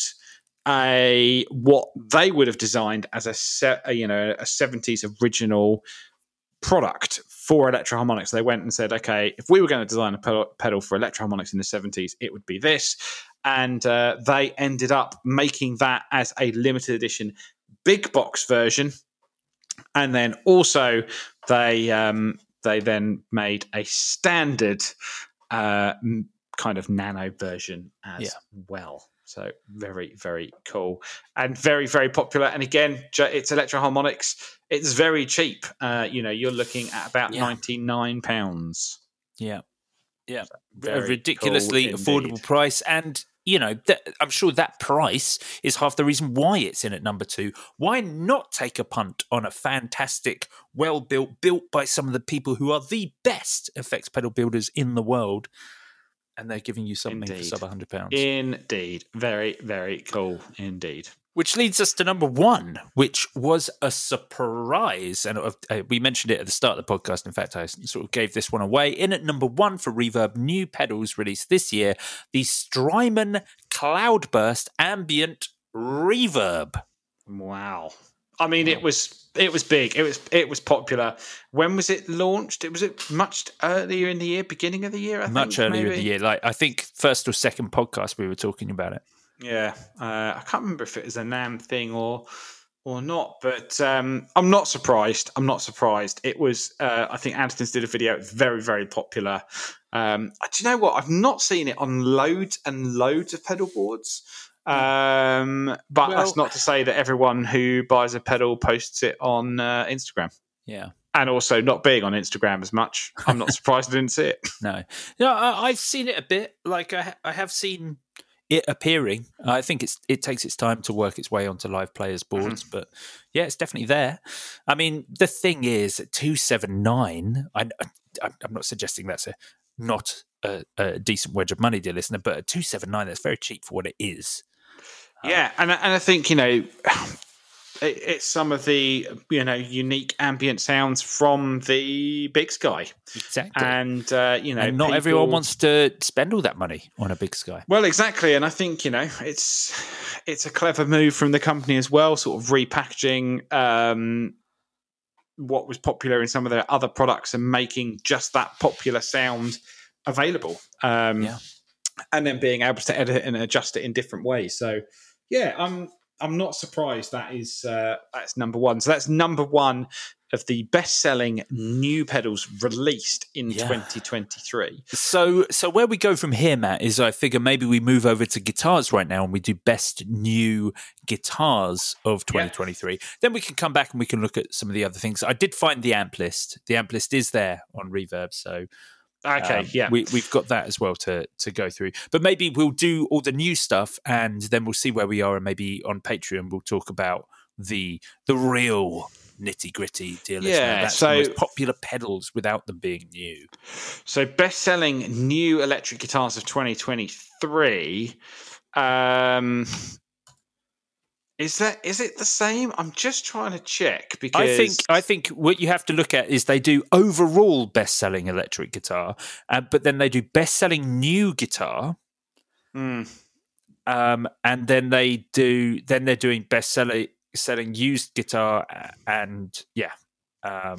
a what they would have designed as a set, you know, a seventies original product for Electro Harmonix. They went and said, okay, if we were going to design a pedal, pedal for Electro Harmonix in the seventies, it would be this. And uh, they ended up making that as a limited edition big box version. And then also they um, they then made a standard uh, kind of nano version as Yeah. well. So very, very cool and very, very popular. And again, it's Electro Harmonix. It's very cheap. Uh, you know, you're looking at about Yeah. ninety-nine pounds. Yeah. Yeah. So a ridiculously cool affordable indeed. price. And, you know, th- I'm sure that price is half the reason why it's in at number two. Why not take a punt on a fantastic, well built, built by some of the people who are the best effects pedal builders in the world? And they're giving you something Indeed. for sub one hundred pounds. Indeed. Very, very cool indeed. Which leads us to number one, which was a surprise. And uh, we mentioned it at the start of the podcast. In fact, I sort of gave this one away. In at number one for Reverb, new pedals released this year, the Strymon Cloudburst Ambient Reverb. Wow. I mean, it was it was big. It was it was popular. When was it launched? It was it much earlier in the year, beginning of the year. I Much think, earlier maybe? in the year, like I think first or second podcast we were talking about it. Yeah, uh, I can't remember if it was a NAMM thing or or not, but um, I'm not surprised. I'm not surprised. It was. Uh, I think Anthony's did a video. It's very, very popular. Um, do you know what? I've not seen it on loads and loads of pedal boards. Um, but Well- that's not to say that everyone who buys a pedal posts it on uh, Instagram. Yeah. And also not being on Instagram as much. I'm not surprised I didn't see it. No, no, I, I've seen it a bit. Like I, I have seen it appearing. I think it's it takes its time to work its way onto live players' boards, but yeah, it's definitely there. I mean, the thing is, at two seven nine, I, I, I'm not suggesting that's a not a, a decent wedge of money, dear listener, but at two seven nine, that's very cheap for what it is. Yeah, and I- and I think, you know, it, it's some of the, you know, unique ambient sounds from the Big Sky. Exactly. And, uh, you know, and not people- everyone wants to spend all that money on a Big Sky. Well, exactly. And I think, you know, it's it's a clever move from the company as well, sort of repackaging um, what was popular in some of their other products and making just that popular sound available. Um, Yeah. And then being able to edit and adjust it in different ways. So, yeah, I'm I'm not surprised that is uh, that's number one. So that's number one of the best-selling new pedals released in Yeah. twenty twenty-three. So, so where we go from here, Matt, is I figure maybe we move over to guitars right now and we do best new guitars of twenty twenty-three. Then we can come back and we can look at some of the other things. I did find the amp list. The amp list is there on Reverb, so Okay, um, yeah. we, we've got that as well to to go through. But maybe we'll do all the new stuff and then we'll see where we are, and maybe on Patreon we'll talk about the the real nitty gritty, dear listener. Yeah, That's so- the most popular pedals without them being new. So, best-selling new electric guitars of twenty twenty-three. Um, is that is it the same? I'm just trying to check because I think I think what you have to look at is they do overall best-selling electric guitar, uh, but then they do best-selling new guitar, Hmm. um, and then they do then they're doing best-selling selling used guitar, uh, and yeah, um,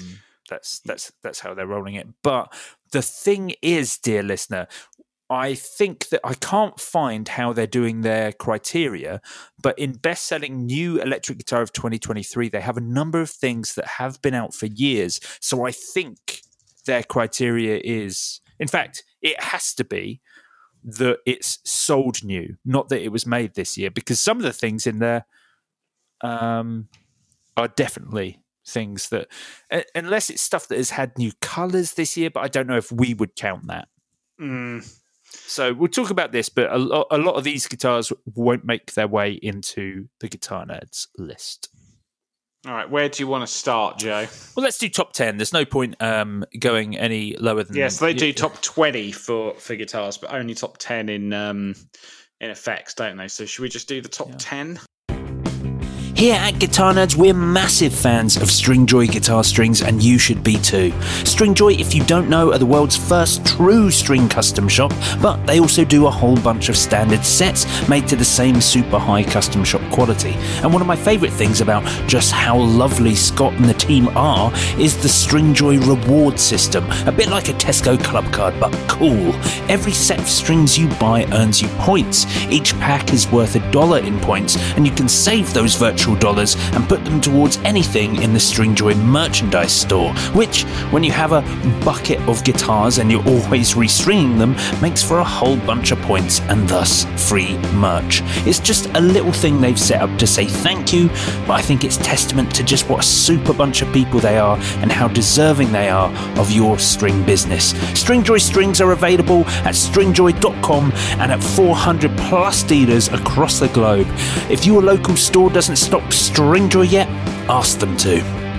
That's that's that's how they're rolling it. But the thing is, dear listener, I think that I can't find how they're doing their criteria, but in best-selling new electric guitar of twenty twenty-three, they have a number of things that have been out for years. So I think their criteria is, in fact, it has to be that it's sold new, not that it was made this year, because some of the things in there um, are definitely things that, unless it's stuff that has had new colours this year, but I don't know if we would count that. Mm. So we'll talk about this, but a lot, a lot of these guitars won't make their way into the Guitar Nerds list. All right, where do you want to start, Joe? Well, let's do top ten. There's no point um, going any lower than... Yes, they do top twenty for, for guitars, but only top ten in um, in effects, don't they? So should we just do the top yeah. ten? Here at Guitar Nerds, we're massive fans of Stringjoy guitar strings, and you should be too. Stringjoy, if you don't know, are the world's first true string custom shop, but they also do a whole bunch of standard sets made to the same super high custom shop quality. And one of my favourite things about just how lovely Scott and the team are is the Stringjoy reward system, a bit like a Tesco club card, but cool. Every set of strings you buy earns you points. Each pack is worth a dollar in points, and you can save those virtual dollars and put them towards anything in the Stringjoy merchandise store, which, when you have a bucket of guitars and you're always restringing them, makes for a whole bunch of points and thus free merch. It's just a little thing they've set up to say thank you, but I think it's testament to just what a super bunch of people they are and how deserving they are of your string business. Stringjoy strings are available at stringjoy dot com and at four hundred plus dealers across the globe. If your local store doesn't stock Stringjoy yet, ask them to.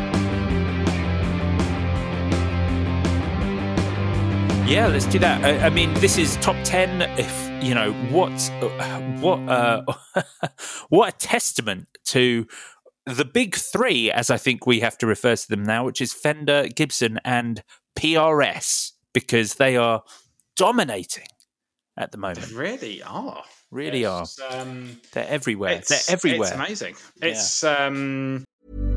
Yeah, let's do that. I, I mean, this is top ten. If you know what, what, uh, what a testament to the big three, as I think we have to refer to them now, which is Fender, Gibson, and P R S, because they are dominating at the moment. They really are. Really it's, are. Um, They're everywhere. They're everywhere. It's amazing. It's yeah. um.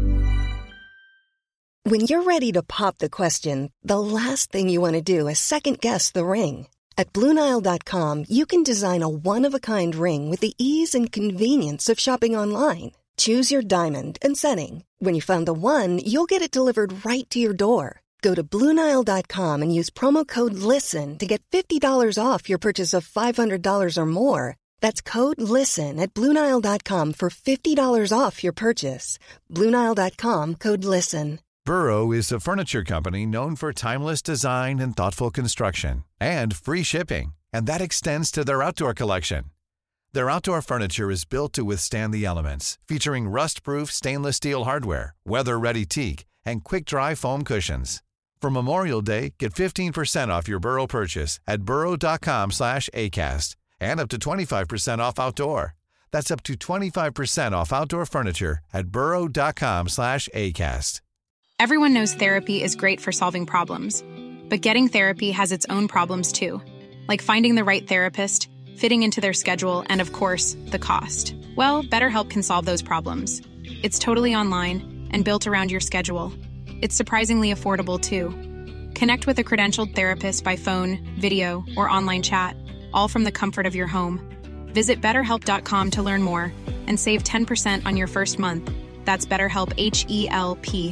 When you're ready to pop the question, the last thing you want to do is second guess the ring. At Blue Nile dot com, you can design a one-of-a-kind ring with the ease and convenience of shopping online. Choose your diamond and setting. When you find the one, you'll get it delivered right to your door. Go to Blue Nile dot com and use promo code LISTEN to get fifty dollars off your purchase of five hundred dollars or more. That's code LISTEN at Blue Nile dot com for fifty dollars off your purchase. Blue Nile dot com, code LISTEN. Burrow is a furniture company known for timeless design and thoughtful construction, and free shipping, and that extends to their outdoor collection. Their outdoor furniture is built to withstand the elements, featuring rust-proof stainless steel hardware, weather-ready teak, and quick-dry foam cushions. For Memorial Day, get fifteen percent off your Burrow purchase at burrow dot com slash acast, and up to twenty-five percent off outdoor. That's up to twenty-five percent off outdoor furniture at burrow dot com slash acast. Everyone knows therapy is great for solving problems, but getting therapy has its own problems too, like finding the right therapist, fitting into their schedule, and of course, the cost. Well, BetterHelp can solve those problems. It's totally online and built around your schedule. It's surprisingly affordable too. Connect with a credentialed therapist by phone, video, or online chat, all from the comfort of your home. Visit better help dot com to learn more and save ten percent on your first month. That's BetterHelp, H E L P.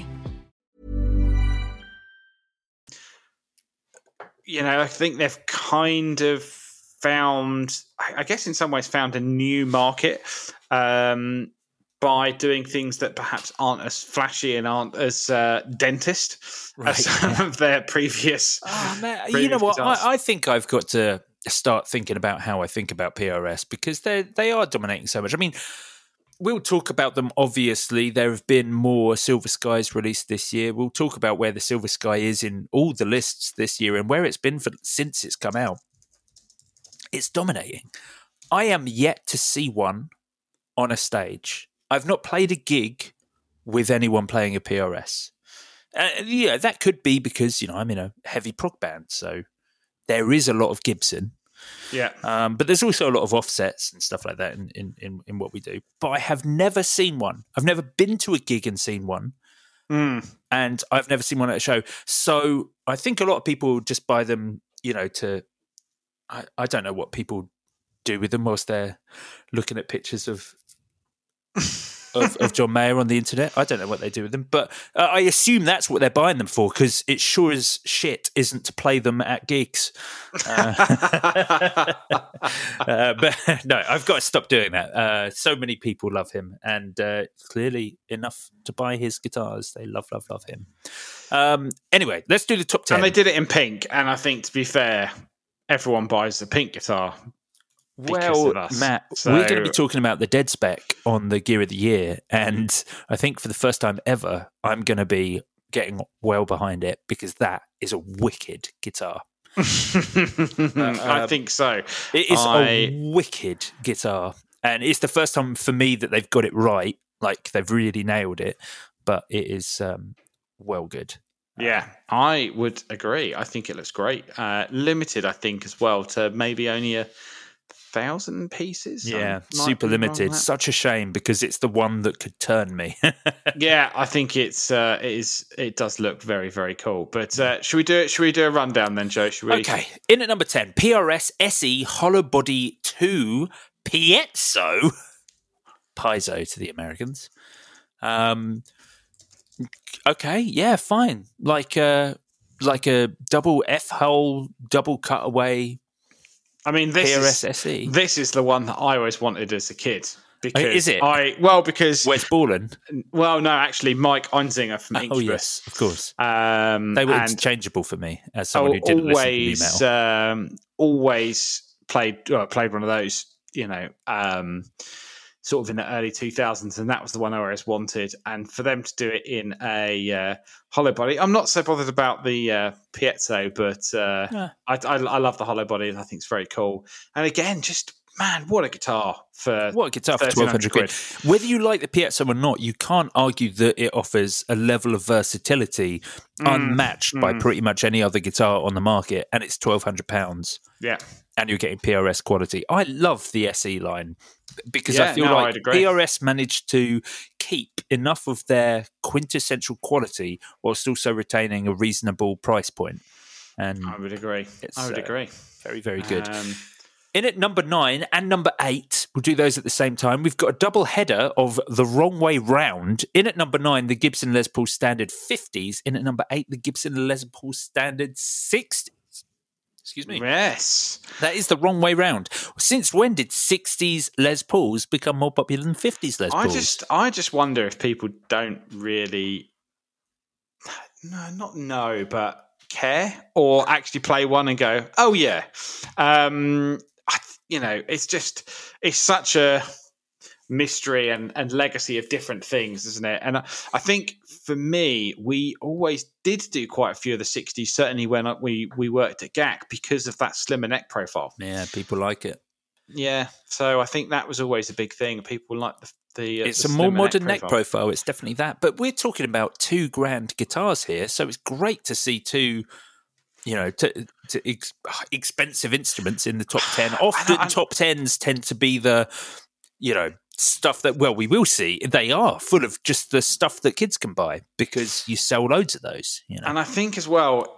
You know, I think they've kind of found, I guess in some ways, found a new market um, by doing things that perhaps aren't as flashy and aren't as uh, dentist right, as some yeah. of their previous. Oh, man. previous you know what? I, I think I've got to start thinking about how I think about P R S, because they they are dominating so much. I mean, we'll talk about them, obviously. There have been more Silver Skies released this year. We'll talk about where the Silver Sky is in all the lists this year and where it's been for since it's come out. It's dominating. I am yet to see one on a stage. I've not played a gig with anyone playing a P R S. Uh, yeah, that could be because, you know, I'm in a heavy prog band, so there is a lot of Gibson. Yeah. Um, but there's also a lot of offsets and stuff like that in, in, in, in what we do. But I have never seen one. I've never been to a gig and seen one. Mm. And I've never seen one at a show. So I think a lot of people just buy them, you know, to, I, I don't know what people do with them whilst they're looking at pictures of of, of John Mayer on the internet. I don't know what they do with them, but uh, I assume that's what they're buying them for, because it sure as shit isn't to play them at gigs. Uh, uh, but no, I've got to stop doing that. Uh, so many people love him, and uh, clearly enough to buy his guitars. They love, love, love him. Um, anyway, let's do the top ten. And they did it in pink, and I think, to be fair, everyone buys the pink guitar. Well, Matt, so... we're going to be talking about the Dead Spec on the Gear of the Year, and I think for the first time ever, I'm going to be getting well behind it, because that is a wicked guitar. uh, I think so. It is I... a wicked guitar, and it's the first time for me that they've got it right, like they've really nailed it, but it is um, well good. Yeah, I would agree. I think it looks great. Uh, limited, I think, as well, to maybe only a thousand pieces. Yeah, super limited. Such a shame, because it's the one that could turn me. Yeah, I think it's uh, it is. It does look very, very cool. But uh, should we do it? Should we do a rundown then, Joe? Should we? Okay. In at number ten, P R S S E Hollow Body two Piezo, Piezo to the Americans. Um. Okay. Yeah. Fine. Like a like a double F hole, double cutaway. I mean, this P R S is, S E. this is the one that I always wanted as a kid. Because is it? I well because Where's Borland? Well, no, actually, Mike Einzinger from Oh Incubus. yes, of course. Um, they were and interchangeable for me as someone who didn't always, listen to new metal. Um, always played uh, played one of those, you know, um, sort of in the early two thousands, and that was the one I always wanted. And for them to do it in a uh, hollow body, I'm not so bothered about the uh, piezo, but uh, yeah. I, I, I love the hollow body. I think it's very cool. And again, just man, what a guitar for what a guitar for twelve hundred quid. Whether you like the piezo or not, you can't argue that it offers a level of versatility mm, unmatched mm. by pretty much any other guitar on the market, and it's twelve hundred pounds. Yeah. And you're getting P R S quality. I love the S E line, because yeah, I feel no, like P R S managed to keep enough of their quintessential quality whilst also retaining a reasonable price point. And I would agree. I would uh, agree. Very, very good. Um, In at number nine and number eight, we'll do those at the same time. We've got a double header of The Wrong Way Round. In at number nine, the Gibson Les Paul Standard fifties. In at number eight, the Gibson Les Paul Standard sixties. Excuse me. Yes. That is The Wrong Way Round. Since when did sixties Les Pauls become more popular than fifties Les Pauls? I just, I just wonder if people don't really, no, not know, but care, or actually play one and go, oh yeah. Um, I, you know, it's just, it's such a mystery and, and legacy of different things, isn't it? And I, I think for me, we always did do quite a few of the sixties, certainly when we, we worked at G A C, because of that slimmer neck profile. Yeah, people like it. Yeah, so I think that was always a big thing. People like the the. It's the a more modern neck profile. profile. neck profile. It's definitely that. But we're talking about two grand guitars here, so it's great to see two, you know, to, to ex- expensive instruments in the top ten. Often, I, I, top tens tend to be the, you know, stuff that, well, we will see. They are full of just the stuff that kids can buy, because you sell loads of those. You know, and I think as well,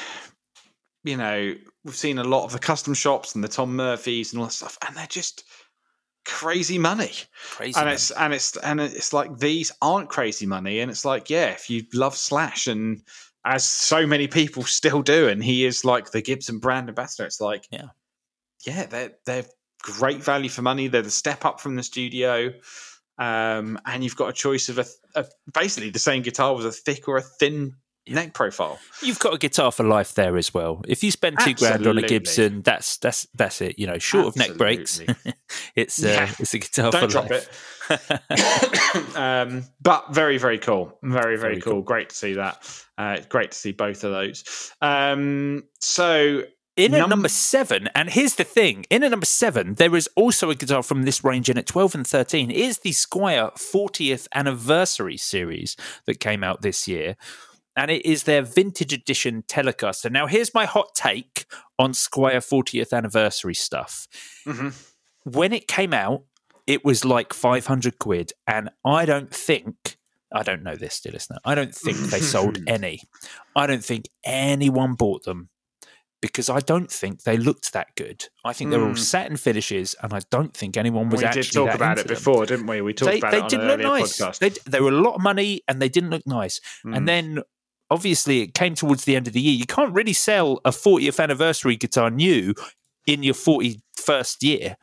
you know, we've seen a lot of the custom shops and the Tom Murphys and all that stuff, and they're just crazy money. Crazy and money. it's and it's and it's like, these aren't crazy money, and it's like, yeah, if you love Slash, and as so many people still do, and he is like the Gibson brand ambassador, it's like, yeah, yeah, they're they're great value for money. They're the step up from the studio, um, and you've got a choice of a, a basically the same guitar with a thick or a thin neck profile. You've got a guitar for life there as well. If you spend two Absolutely. grand on a Gibson, that's that's that's it. You know, short Absolutely. of neck breaks, it's uh, yeah. it's a guitar Don't for drop life. it. um, but very very cool, very very, Very cool. cool. Great to see that. Uh, great to see both of those. Um, so. In at Num- number seven, and here's the thing, in at number seven, there is also a guitar from this range in at twelve and thirteen. It is the Squier fortieth Anniversary series that came out this year, and it is their vintage edition Telecaster. Now, here's my hot take on Squier fortieth Anniversary stuff. Mm-hmm. When it came out, it was like five hundred quid, and I don't think I don't know this, dear listener. I don't think they sold any. I don't think anyone bought them because I don't think they looked that good. I think mm. they were all satin finishes, and I don't think anyone was we actually. We did talk that about into it before, them. didn't we? We talked they, about they it on didn't an look earlier nice. podcast. They, they were a lot of money, and they didn't look nice. Mm. And then, obviously, it came towards the end of the year. You can't really sell a fortieth anniversary guitar new in your forty-first year.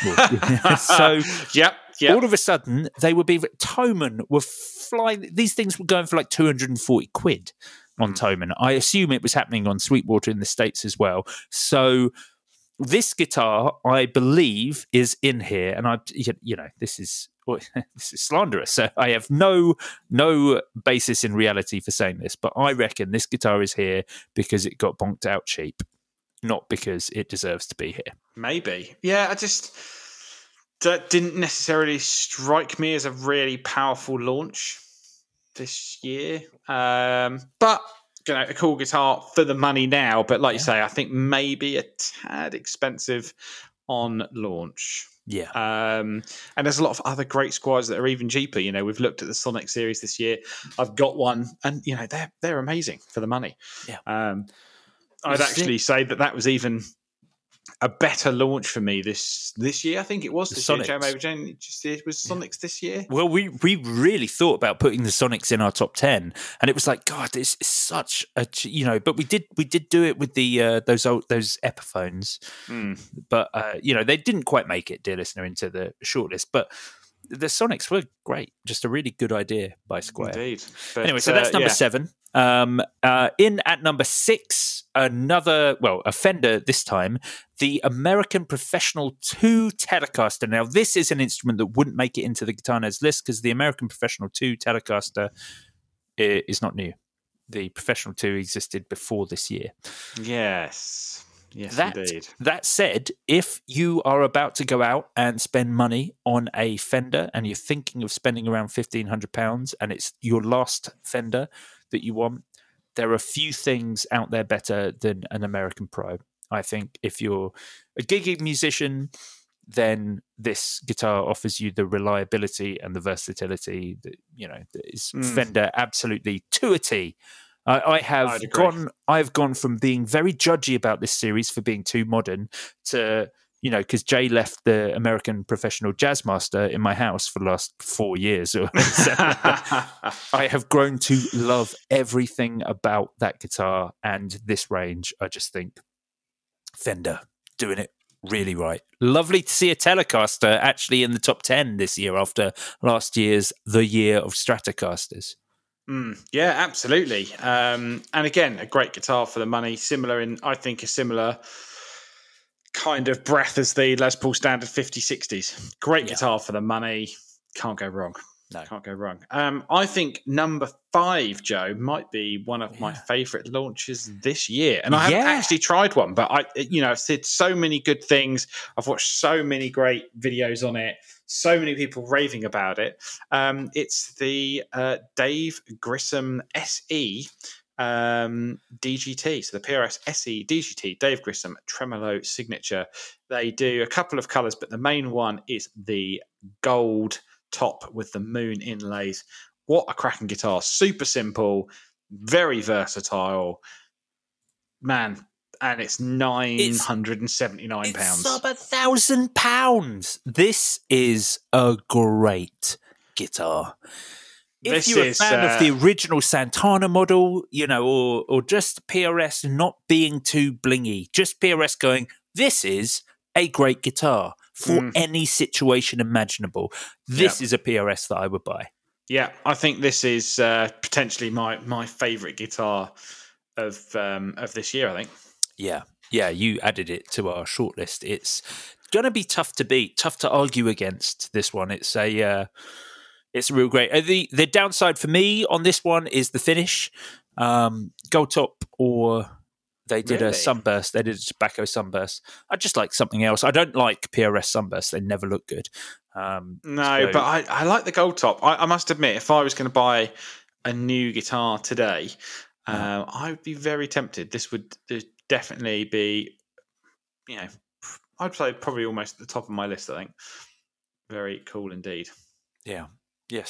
so, yep. Yep. all of a sudden, they would be. Thomann were flying. These things were going for like two hundred forty quid on mm. Thomann. I assume it was happening on Sweetwater in the States as well. So, this guitar, I believe, is in here, and I, you know, this is this is slanderous. So I have no no basis in reality for saying this, but I reckon this guitar is here because it got bonked out cheap, not because it deserves to be here. Maybe, yeah. I just that didn't necessarily strike me as a really powerful launch this year, um, but. You know, a cool guitar for the money now, but like yeah. you say, I think maybe a tad expensive on launch. Yeah. Um, and there's a lot of other great squads that are even cheaper. You know, we've looked at the Sonic series this year. I've got one, and you know they're they're amazing for the money. Yeah. Um, I'd actually say that that was even a better launch for me this this year. I think it was the this Sonics. year. Joe Jane, just it was Sonics yeah. this year. Well, we we really thought about putting the Sonics in our top ten, and it was like, God, this is such a you know. But we did we did do it with the uh, those old those Epiphones, mm. but uh, you know they didn't quite make it, dear listener, into the shortlist. But the Sonics were great, just a really good idea by Squier. Indeed. But, anyway, so that's uh, number yeah. seven. Um, uh, in at number six, another, well, a Fender this time, the American Professional two Telecaster. Now, this is an instrument that wouldn't make it into the Guitar Nerds list because the American Professional two Telecaster is not new. The Professional two existed before this year. Yes. Yes, that, indeed. That said, if you are about to go out and spend money on a Fender and you're thinking of spending around fifteen hundred pounds and it's your last Fender that you want, there are a few things out there better than an American Pro. I think if you're a gigging musician, then this guitar offers you the reliability and the versatility that, you know, that is mm. Fender absolutely to a T. I, I have gone. I've gone from being very judgy about this series for being too modern to, you know, because Jay left the American Professional Jazzmaster in my house for the last four years. Or so. I have grown to love everything about that guitar and this range. I just think Fender doing it really right. Lovely to see a Telecaster actually in the top ten this year after last year's The Year of Stratocasters. Mm, yeah, absolutely. Um, and again, a great guitar for the money. Similar in, I think, a similar kind of breadth as the Les Paul Standard fifty sixties. Great yeah. guitar for the money. Can't go wrong. No. Can't go wrong. Um, I think number five, Joe, might be one of yeah. my favourite launches this year. And I haven't yeah. actually tried one, but I, you know, I've said so many good things. I've watched so many great videos on it. So many people raving about it. Um, it's the uh, Dave Grissom S E um, D G T. So the P R S S E D G T, Dave Grissom Tremolo Signature. They do a couple of colours, but the main one is the gold top with the moon inlays. What a cracking guitar. Super simple, very versatile. Man, and it's nine hundred seventy-nine pounds. It's sub a thousand pounds. This is a great guitar. If This you're a is, fan uh, of the original Santana model, you know, or or just P R S not being too blingy, just P R S going, this is a great guitar for Mm. any situation imaginable. This Yep. is a P R S that I would buy. Yeah, I think this is uh, potentially my my favourite guitar of um, of this year, I think. Yeah, yeah, you added it to our shortlist. It's going to be tough to beat, tough to argue against this one. It's a, uh, it's a real great. Uh, the the downside for me on this one is the finish, um, gold top, or they did Really? a sunburst. They did a tobacco sunburst. I just like something else. I don't like P R S sunbursts. They never look good. Um, No, so- but I, I like the gold top. I, I must admit, if I was going to buy a new guitar today, uh, I would be very tempted. This would definitely be, you know, I'd say probably almost at the top of my list, I think. Very cool indeed. Yeah. Yes.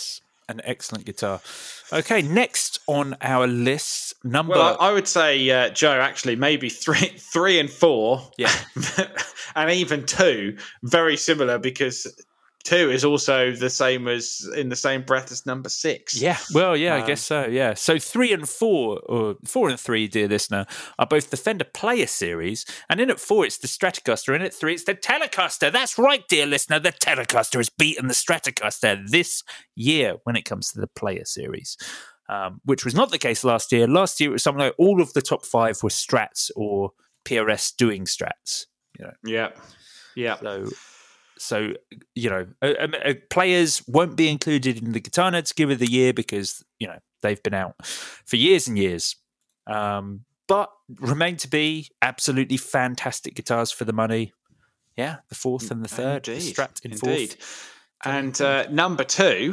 An excellent guitar. Okay, next on our list, number. Well, I, I would say, uh, Joe, actually, maybe three, three and four, yeah, and even two, very similar because two is also the same as in the same breath as number six. Yeah, well, yeah, um, I guess so. Yeah, so three and four, or four and three, dear listener, are both the Fender Player series, and in at four it's the Stratocaster, and at three it's the Telecaster. That's right, dear listener, the Telecaster has beaten the Stratocaster this year when it comes to the Player series, um, which was not the case last year. Last year it was something like all of the top five were Strats or P R S doing Strats. You know? Yeah, yeah. So. So, you know, uh, uh, players won't be included in the Guitar Nerds Gear of the Year because, you know, they've been out for years and years. Um, but remain to be absolutely fantastic guitars for the money. Yeah, the fourth and the third. Indeed. The Strat in Indeed. fourth. And uh, number two,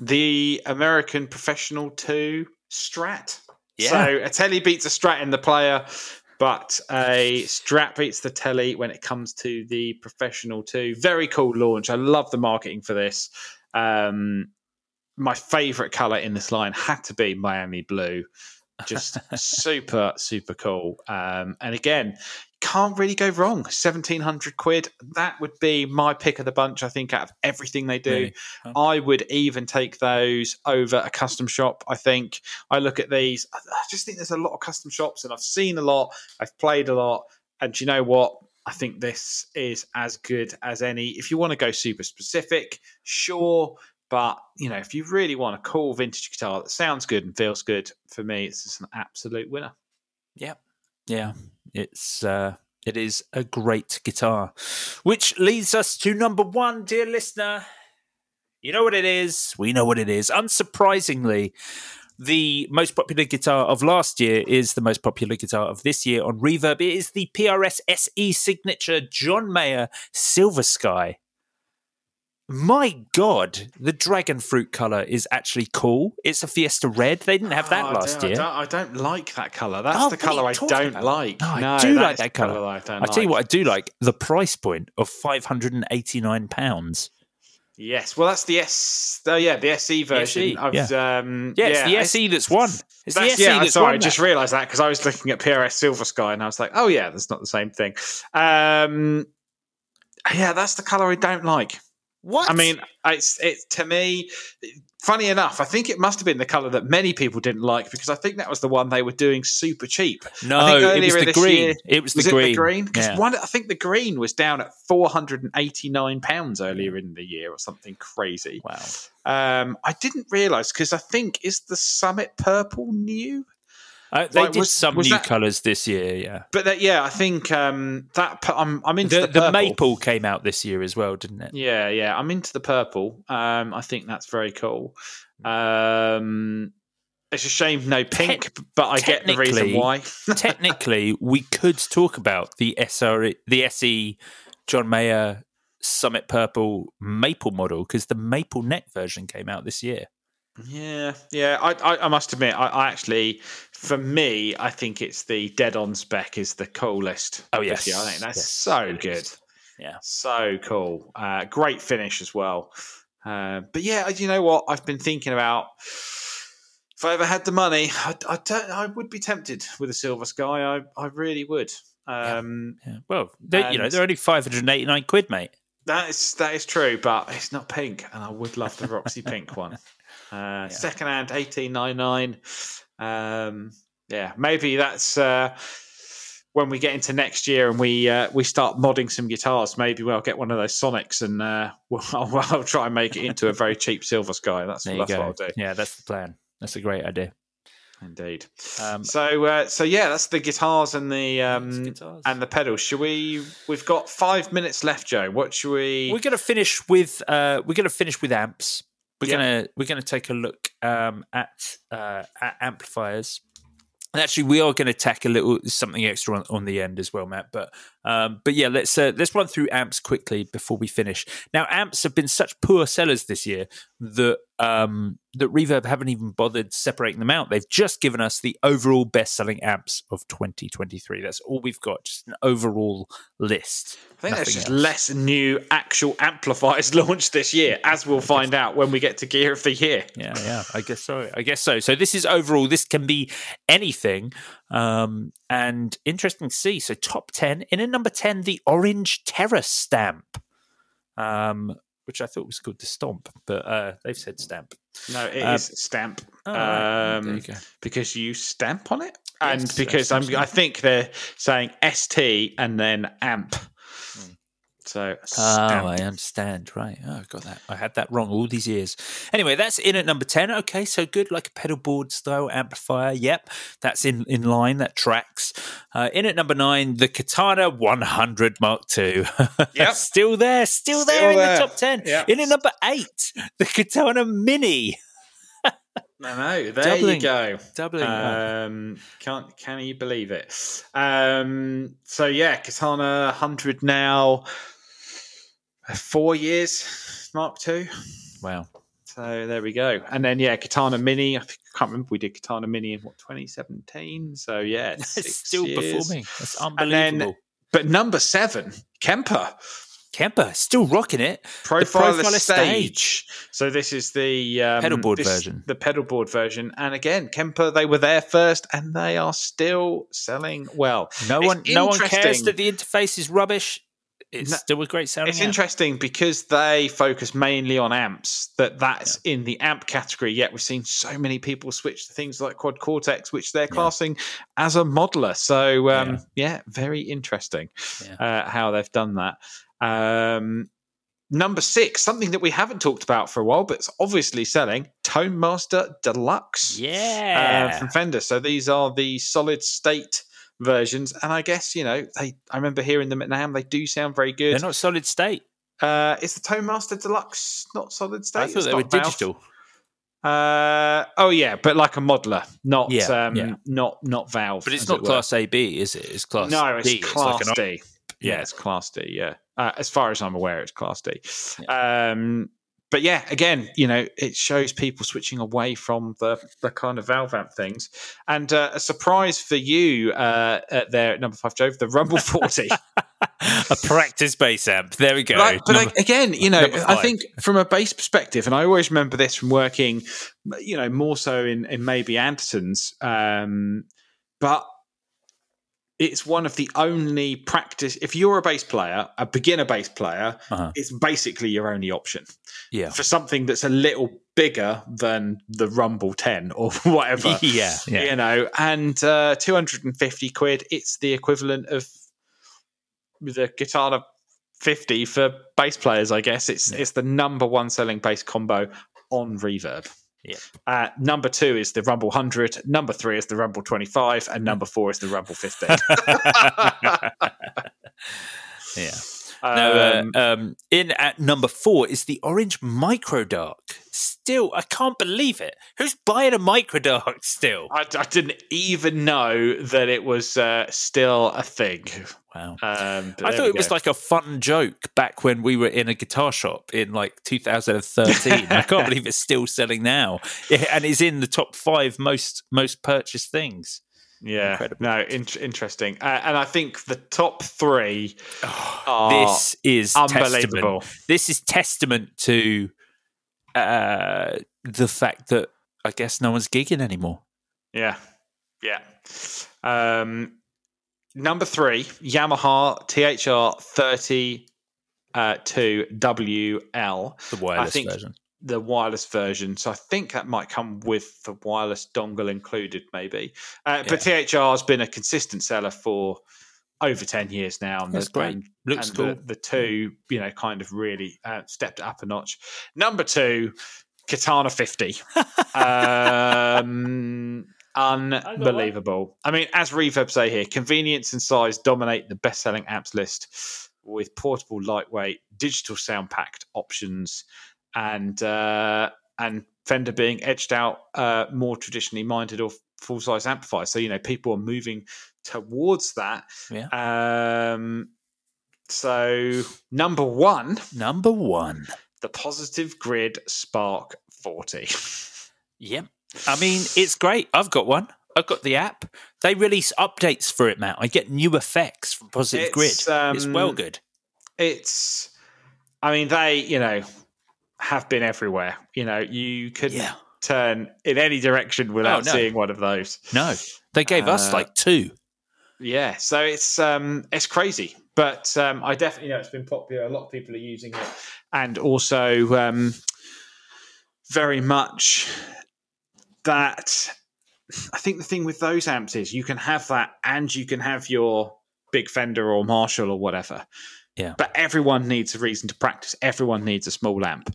the American Professional two Strat. Yeah. So a Tele beats a Strat in the Player, but a Strat beats the Tele when it comes to the Professional two. Very cool launch. I love the marketing for this. Um, my favourite colour in this line had to be Miami Blue. Just super, super cool. Um, and again, can't really go wrong. seventeen hundred quid. That would be my pick of the bunch, I think, out of everything they do. Really? Oh. I would even take those over a custom shop, I think. I look at these. I just think there's a lot of custom shops, and I've seen a lot. I've played a lot. And do you know what? I think this is as good as any. If you want to go super specific, sure. But, you know, if you really want a cool vintage guitar that sounds good and feels good, for me, it's just an absolute winner. Yeah. Yeah. It's uh, it is a great guitar, which leads us to number one, dear listener. You know what it is. We know what it is. Unsurprisingly, the most popular guitar of last year is the most popular guitar of this year on Reverb. It is the P R S S E Signature John Mayer Silver Sky. My God, the dragon fruit colour is actually cool. It's a Fiesta Red. They didn't have that oh, last I year. I don't, I don't like that colour. That's oh, the colour I don't about? like. No, no, I do that like that colour. colour I don't I like. tell you what, I do like the price point of five hundred eighty-nine pounds. Yes, well, that's the S. Oh, yeah, the S E version. S E, of, yeah. Um, yeah, it's yeah, the S E that's won. It's that's, the S E yeah, that's sorry, won. I just realised that because I was looking at P R S Silver Sky and I was like, oh yeah, that's not the same thing. Um, yeah, that's the colour I don't like. What? I mean, it's it to me. Funny enough, I think it must have been the colour that many people didn't like because I think that was the one they were doing super cheap. No, I think it was the green. Year, it was the was green. It the green? Because yeah. one, I think the green was down at four hundred and eighty-nine pounds earlier in the year, or something crazy. Wow. Um, I didn't realise because I think is the Summit Purple new. Uh, they like, did was, some was new that, colours this year, yeah. But that, yeah, I think um, that I'm, I'm into the, the, the maple came out this year as well, didn't it? Yeah, yeah, I'm into the purple. Um, I think that's very cool. Um, it's a shame no pink, Te- but I get the reason why. Technically, we could talk about the S R, the S E John Mayer Summit Purple Maple model because the maple neck version came out this year. Yeah, yeah. I, I, I must admit, I, I actually, for me, I think it's the Dead On spec is the coolest. Oh yes, year. I think that's yes. so good. Yeah, so cool. Uh, great finish as well. Uh, but yeah, you know what? I've been thinking about if I ever had the money, I, I don't. I would be tempted with a Silver Sky. I, I really would. Um, yeah. Yeah. Well, they, you know, they're only five hundred eighty-nine quid, mate. That is that is true, but it's not pink, and I would love the Roxy pink one. Uh, yeah. Second hand, eighteen ninety-nine. Um, yeah, maybe that's uh, when we get into next year and we uh, we start modding some guitars. Maybe we'll get one of those Sonics and uh, we'll, I'll, I'll try and make it into a very cheap Silver Sky. That's, that's what I'll do. Yeah, that's the plan. That's a great idea. Indeed. Um, so, uh, so yeah, that's the guitars and the um, guitars. and the pedals. Should we? We've got five minutes left, Joe. What should we? We're going to finish with. Uh, we're going to finish with amps. We're yep. gonna we're gonna take a look um, at uh, at amplifiers. And actually, we are going to tack a little something extra on, on the end as well, Matt. But Um, but yeah, let's uh, let's run through amps quickly before we finish. Now, amps have been such poor sellers this year that um, that Reverb haven't even bothered separating them out. They've just given us the overall best-selling amps of twenty twenty-three. That's all we've got, just an overall list. I think there's just else. less new actual amplifiers launched this year, as we'll find out when we get to Gear of the Year. Yeah, yeah, I guess so. I guess so. So this is overall, this can be anything. Um, and interesting to see. So top ten. In at number ten, the Orange Terror Stamp, um, which I thought was called the Stomp, but uh, they've said Stamp. No, it Uh, is Stamp. oh, right. um, There you go. Because you stamp on it. And Yes, because that's I'm, I think they're saying S T and then amp. So, Oh, stamp. I understand. Right. Oh, I got that. I had that wrong all these years. Anyway, that's in at number ten. Okay, so good. Like a pedal board style amplifier. Yep, that's in, in line. That tracks. Uh, in at number nine, the Katana one hundred Mark two. Yep. Still there. Still, Still there in there. the top ten. Yep. In at number eight, the Katana Mini. No, no, there Doubling. you go. Doubling up. Um, can't can you believe it? Um, so yeah, Katana one hundred now. Four years, Mark two. Wow. So there we go. And then yeah, Katana Mini. I think, I can't remember. We did Katana Mini in what twenty seventeen. So yeah, It's six still years. performing. That's And unbelievable. then, but number seven, Kemper. Kemper, still rocking it. Profiler, The Profiler stage. So this is the um, Pedal board this- version. the pedal board version. And again, Kemper, they were there first, and they are still selling well. No It's one, no one cares interesting. that the interface is rubbish. It's No, still a great sounding It's amp. interesting because they focus mainly on amps, that that's in the amp category, yet we've seen so many people switch to things like Quad Cortex, which they're classing as a modeler. So, um, yeah. Yeah. very interesting Yeah. uh, how they've done that. Um, number six, something that we haven't talked about for a while, but it's obviously selling, Tone Master Deluxe Yeah. uh, from Fender. So these are the solid state versions, and I guess you know they. I remember hearing them at NAMM. They do sound very good. They're not solid state. Uh, is the Tone Master Deluxe not solid state? I thought It's they were not Valve. digital. Uh, oh yeah, but like a modeler, not Yeah, um, yeah. not not Valve. But it's as not it were. Class A B, is it? It's Class No, it's D. Class it's like an- D. Yeah, Yeah. it's Class D. Yeah, uh, as far as I'm aware, it's Class D. Um, but yeah, again, you know, it shows people switching away from the the kind of Valve amp things. And uh, a surprise for you uh, at there at number five, Joe, the Rumble forty. a practice bass amp. There we go. Right, but Number- again, you know, number I five. think from a bass perspective, and I always remember this from working, you know, more so in, in maybe Anderton's, um, but it's one of the only practice. If you're a bass player, a beginner bass player, Uh-huh. it's basically your only option yeah. for something that's a little bigger than the Rumble ten or whatever. Yeah, yeah. You know, and uh, two hundred fifty quid, it's the equivalent of the Katana fifty for bass players, I guess. It's it's the number one selling bass combo on Reverb. Yeah. Uh, number two is the Rumble one hundred. Number three is the Rumble twenty-five. And number four is the Rumble fifteen. Yeah. No, Um, uh, um, in at number four is the Orange Micro Dark. Still, I can't believe it. Who's buying a Micro Dark still? I, I didn't even know that it was uh, still a thing. Wow. Um, but I there thought we it was go. like a fun joke back when we were in a guitar shop in like two thousand thirteen. I can't believe it's still selling now, yeah, and is in the top five most most purchased things. Yeah, Incredible. no, in- interesting. Uh, and I think the top three are This is unbelievable. Testament. This is testament to uh, the fact that I guess no one's gigging anymore. Yeah, yeah. Um, number three, Yamaha T H R thirty two W L. The wireless I think version. The wireless version. So I think that might come with the wireless dongle included, maybe. Uh, Yeah. But T H R has been a consistent seller for over ten years now. And That's the, great. And, Looks and cool. The, the two, you know, kind of really uh, stepped it up a notch. Number two, Katana fifty. um, unbelievable. I mean, as Reverb say here, convenience and size dominate the best-selling amps list with portable, lightweight, digital sound packed options, and uh, and Fender being edged out uh, more traditionally minded or full size amplifiers. So you know, people are moving towards that. Yeah. Um, So number one, number one, the Positive Grid Spark forty. Yep. I mean, it's great. I've got one. I've got the app. They release updates for it, Matt. I get new effects from Positive It's, Grid. um, it's well good. It's, I mean, they, you know, have been everywhere. You know, you couldn't Yeah. turn in any direction without Oh, no. seeing one of those. No, they gave us Uh, like two. Yeah, so it's um, it's crazy, but um, I definitely know it's been popular. A lot of people are using it, and also um, very much that. I think the thing with those amps is you can have that, and you can have your big Fender or Marshall or whatever. Yeah, but everyone needs a reason to practice. Everyone needs a small amp.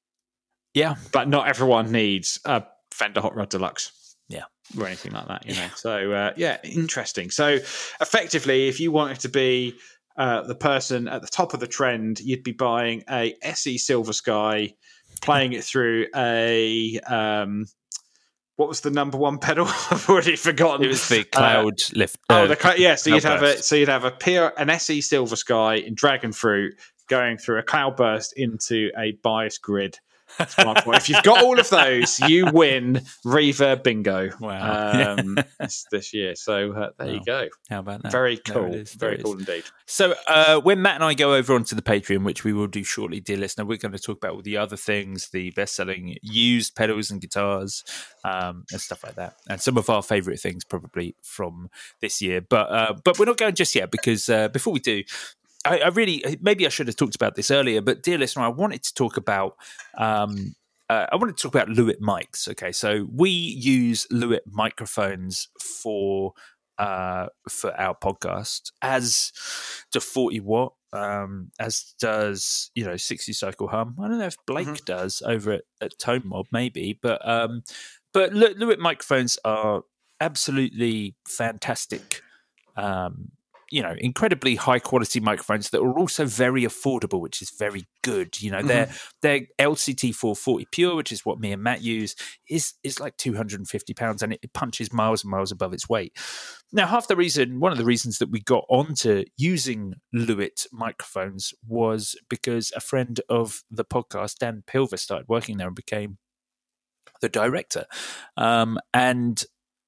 Yeah, but not everyone needs a Fender Hot Rod Deluxe. Yeah. Or anything like that, you know. So, uh, yeah, interesting. So, effectively, if you wanted to be uh, the person at the top of the trend, you'd be buying a S E Silver Sky, playing it through a... Um, what was the number one pedal? I've already forgotten. It was the Cloud uh, Lift. Oh, uh, the cl- yeah. So you'd have Cloudburst. a so you'd have a P- an S E Silver Sky in Dragon Fruit going through a Cloudburst into a Bias Grid. If you've got all of those, you win Reverb Bingo. Wow. Um, this, this year. So uh, there Wow. you go. How about that? Very There cool. it is. There Very it cool is. indeed. So uh, when Matt and I go over onto the Patreon, which we will do shortly, dear listener, we're going to talk about all the other things, the best-selling used pedals and guitars um, and stuff like that, and some of our favourite things probably from this year. But uh, but we're not going just yet because uh, before we do, I, I really maybe I should have talked about this earlier. But dear listener, I wanted to talk about. Um, Uh, I wanted to talk about Lewitt mics. Okay, so we use Lewitt microphones for uh, for our podcast, as to forty watt, um, as does you know sixty cycle hum. I don't know if Blake Mm-hmm. does over at, at Tone Mob, maybe, but um, but Le- Lewitt microphones are absolutely fantastic. Um, you know, incredibly high quality microphones that are also very affordable, which is very good. You know, their their L C T four forty Pure, which is what me and Matt use, is is like two hundred fifty pounds, and it, it punches miles and miles above its weight. Now, half the reason, one of the reasons that we got onto using Lewitt microphones was because a friend of the podcast, Dan Pilver, started working there and became the director. Um, and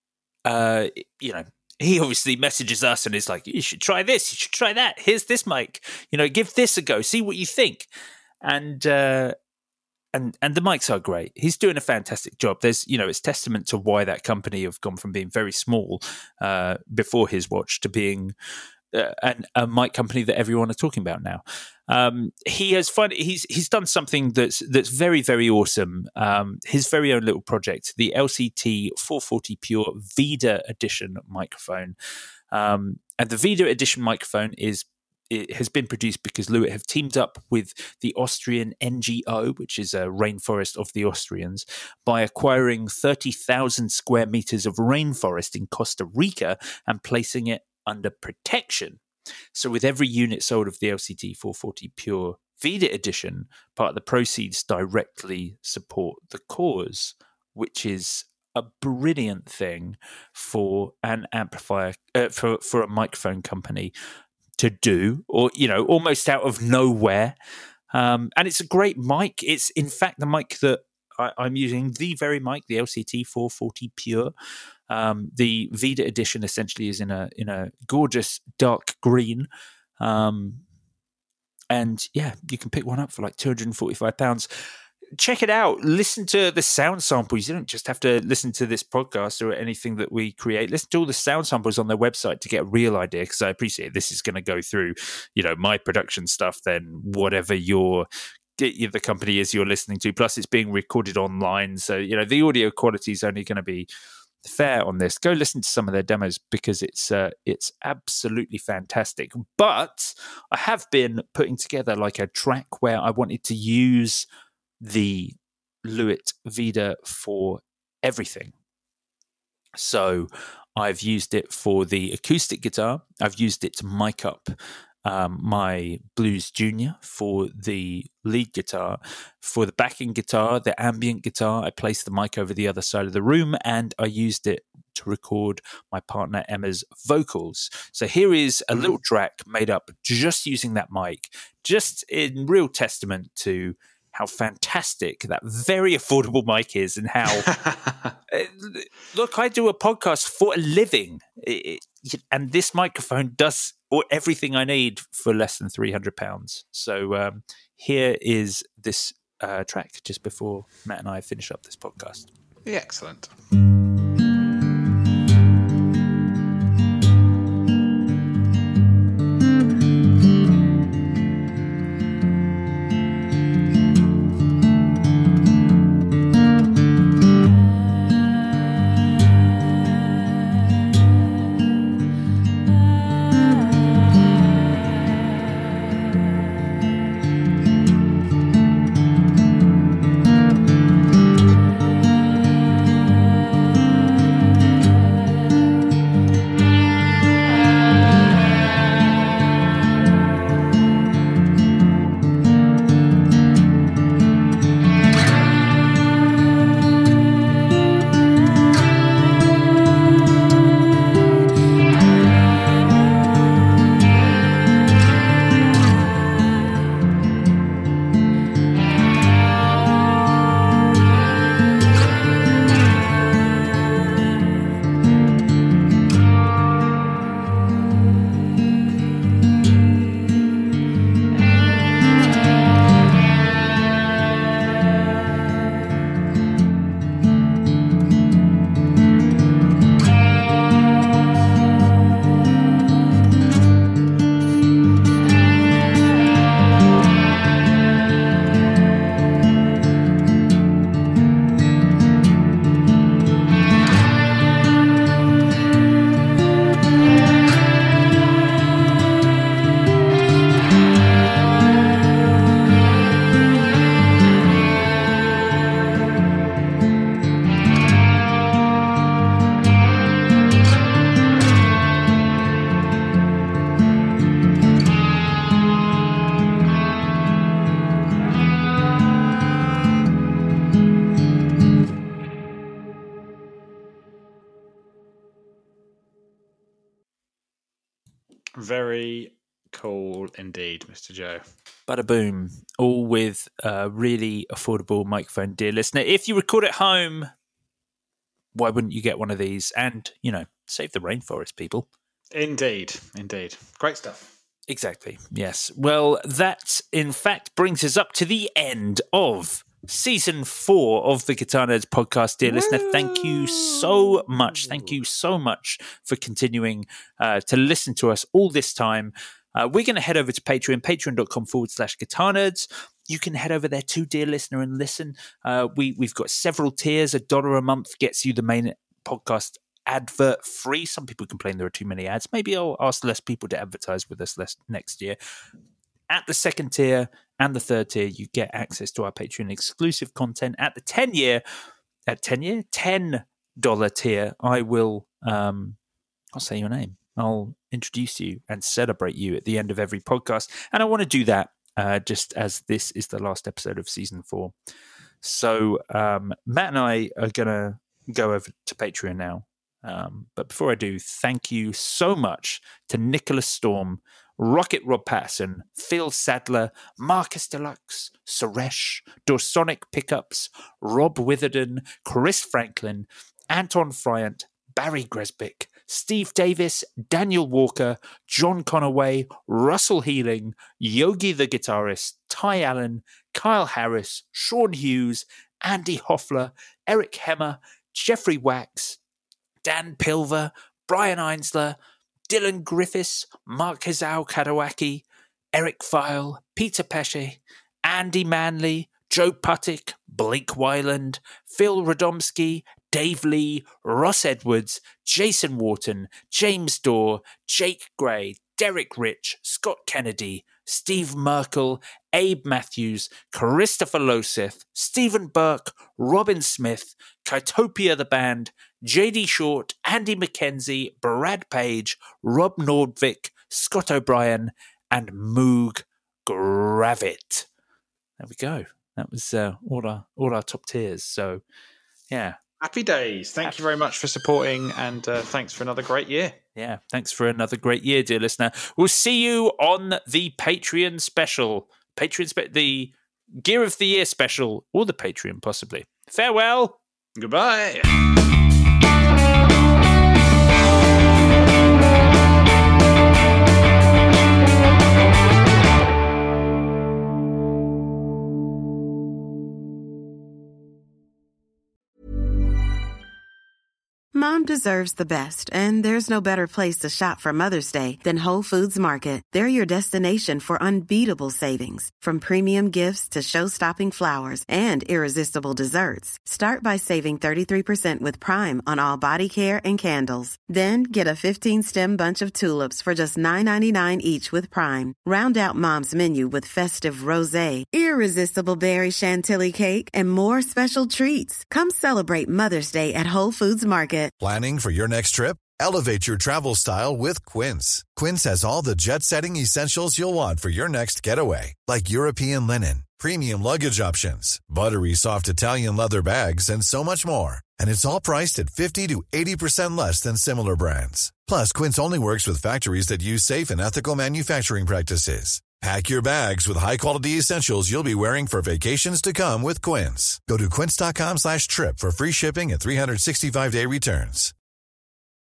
uh, you know. He obviously messages us and is like, you should try this, you should try that. Here's this mic, you know, give this a go, see what you think. And uh, and and the mics are great. He's doing a fantastic job. There's, you know, it's testament to why that company have gone from being very small uh, before his watch to being uh, an, a mic company that everyone are talking about now. Um, he has find he's he's done something that's that's very very awesome. Um, his very own little project, the L C T four forty Pure Vida Edition microphone, um, and the Vida Edition microphone is it has been produced because Lewitt have teamed up with the Austrian N G O, which is a rainforest of the Austrians, by acquiring thirty thousand square meters of rainforest in Costa Rica and placing it under protection. So with every unit sold of the L C T four forty Pure Vida Edition, part of the proceeds directly support the cause, which is a brilliant thing for an amplifier, uh, for, for a microphone company to do, or, you know, almost out of nowhere. Um, and it's a great mic. It's, in fact, the mic that I, I'm using, the very mic, the L C T four forty Pure. Um, the Vida Edition essentially is in a in a gorgeous dark green, um, and yeah, you can pick one up for like two hundred forty-five pounds. Check it out. Listen to the sound samples. You don't just have to listen to this podcast or anything that we create. Listen to all the sound samples on their website to get a real idea, because I appreciate this is going to go through, you know, my production stuff, then whatever your the company is you're listening to. Plus, it's being recorded online, so you know the audio quality is only going to be fair on this. Go listen to some of their demos because it's uh, it's absolutely fantastic. But I have been putting together like a track where I wanted to use the Lewitt Vida for everything. So I've used it for the acoustic guitar. I've used it to mic up um, my Blues Junior for the lead guitar. For the backing guitar, the ambient guitar, I placed the mic over the other side of the room and I used it to to record my partner Emma's vocals. So here is a little track made up just using that mic, just in real testament to how fantastic that very affordable mic is, and how look, I do a podcast for a living, it, it, and this microphone does everything I need for less than three hundred pounds. So um, here is this uh, track just before Matt and I finish up this podcast. Yeah, excellent. Very cool indeed, Mister Joe. Bada boom. All with a really affordable microphone, dear listener. If you record at home, why wouldn't you get one of these? And, you know, save the rainforest, people. Indeed, indeed. Great stuff. Exactly, yes. Well, that, in fact, brings us up to the end of season four of the Guitar Nerds podcast, dear Woo! listener. Thank you so much. Thank you so much for continuing uh, to listen to us all this time. Uh, we're going to head over to Patreon, patreon.com forward slash guitar nerds. You can head over there too, dear listener, and listen. Uh, we, we've got several tiers. A dollar a month gets you the main podcast advert free. Some people complain there are too many ads. Maybe I'll ask less people to advertise with us less next year. At the second tier and the third tier, you get access to our Patreon exclusive content. At the ten year, at ten year, ten dollar tier, I will, um, I'll say your name. I'll introduce you and celebrate you at the end of every podcast. And I want to do that uh, just as this is the last episode of season four. So um, Matt and I are going to go over to Patreon now. Um, but before I do, thank you so much to Nicholas Storm, Rocket Rob Patterson, Phil Sadler, Marcus Deluxe, Suresh, Dorsonic Pickups, Rob Witherden, Chris Franklin, Anton Fryant, Barry Gresbick, Steve Davis, Daniel Walker, John Conaway, Russell Healing, Yogi the Guitarist, Ty Allen, Kyle Harris, Sean Hughes, Andy Hoffler, Eric Hemmer, Jeffrey Wax, Dan Pilver, Brian Einsler, Dylan Griffiths, Mark Hazao Kadawaki, Eric File, Peter Pesce, Andy Manley, Joe Puttick, Blake Wyland, Phil Radomski, Dave Lee, Ross Edwards, Jason Wharton, James Dorr, Jake Gray, Derek Rich, Scott Kennedy, Steve Merkel, Abe Matthews, Christopher Loseth, Stephen Burke, Robin Smith, Kytopia the Band, J D Short, Andy McKenzie, Brad Page, Rob Nordvik, Scott O'Brien, and Moog Gravit. There we go. That was uh, all our all our top tiers. So, yeah. Happy days. Thank Happy. you very much for supporting, and uh, thanks for another great year. Yeah, thanks for another great year, dear listener. We'll see you on the Patreon special. Patreon, spe- the Gear of the Year special, or the Patreon, possibly. Farewell. Goodbye. Mom deserves the best, and there's no better place to shop for Mother's Day than Whole Foods Market. They're your destination for unbeatable savings, from premium gifts to show-stopping flowers and irresistible desserts. Start by saving thirty-three percent with Prime on all body care and candles. Then get a fifteen-stem bunch of tulips for just nine ninety-nine each with Prime. Round out Mom's menu with festive rosé, irresistible berry chantilly cake, and more special treats. Come celebrate Mother's Day at Whole Foods Market. Planning for your next trip? Elevate your travel style with Quince. Quince has all the jet-setting essentials you'll want for your next getaway, like European linen, premium luggage options, buttery soft Italian leather bags, and so much more. And it's all priced at fifty to eighty percent less than similar brands. Plus, Quince only works with factories that use safe and ethical manufacturing practices. Pack your bags with high-quality essentials you'll be wearing for vacations to come with Quince. Go to quince.com slash trip for free shipping and three sixty-five day returns.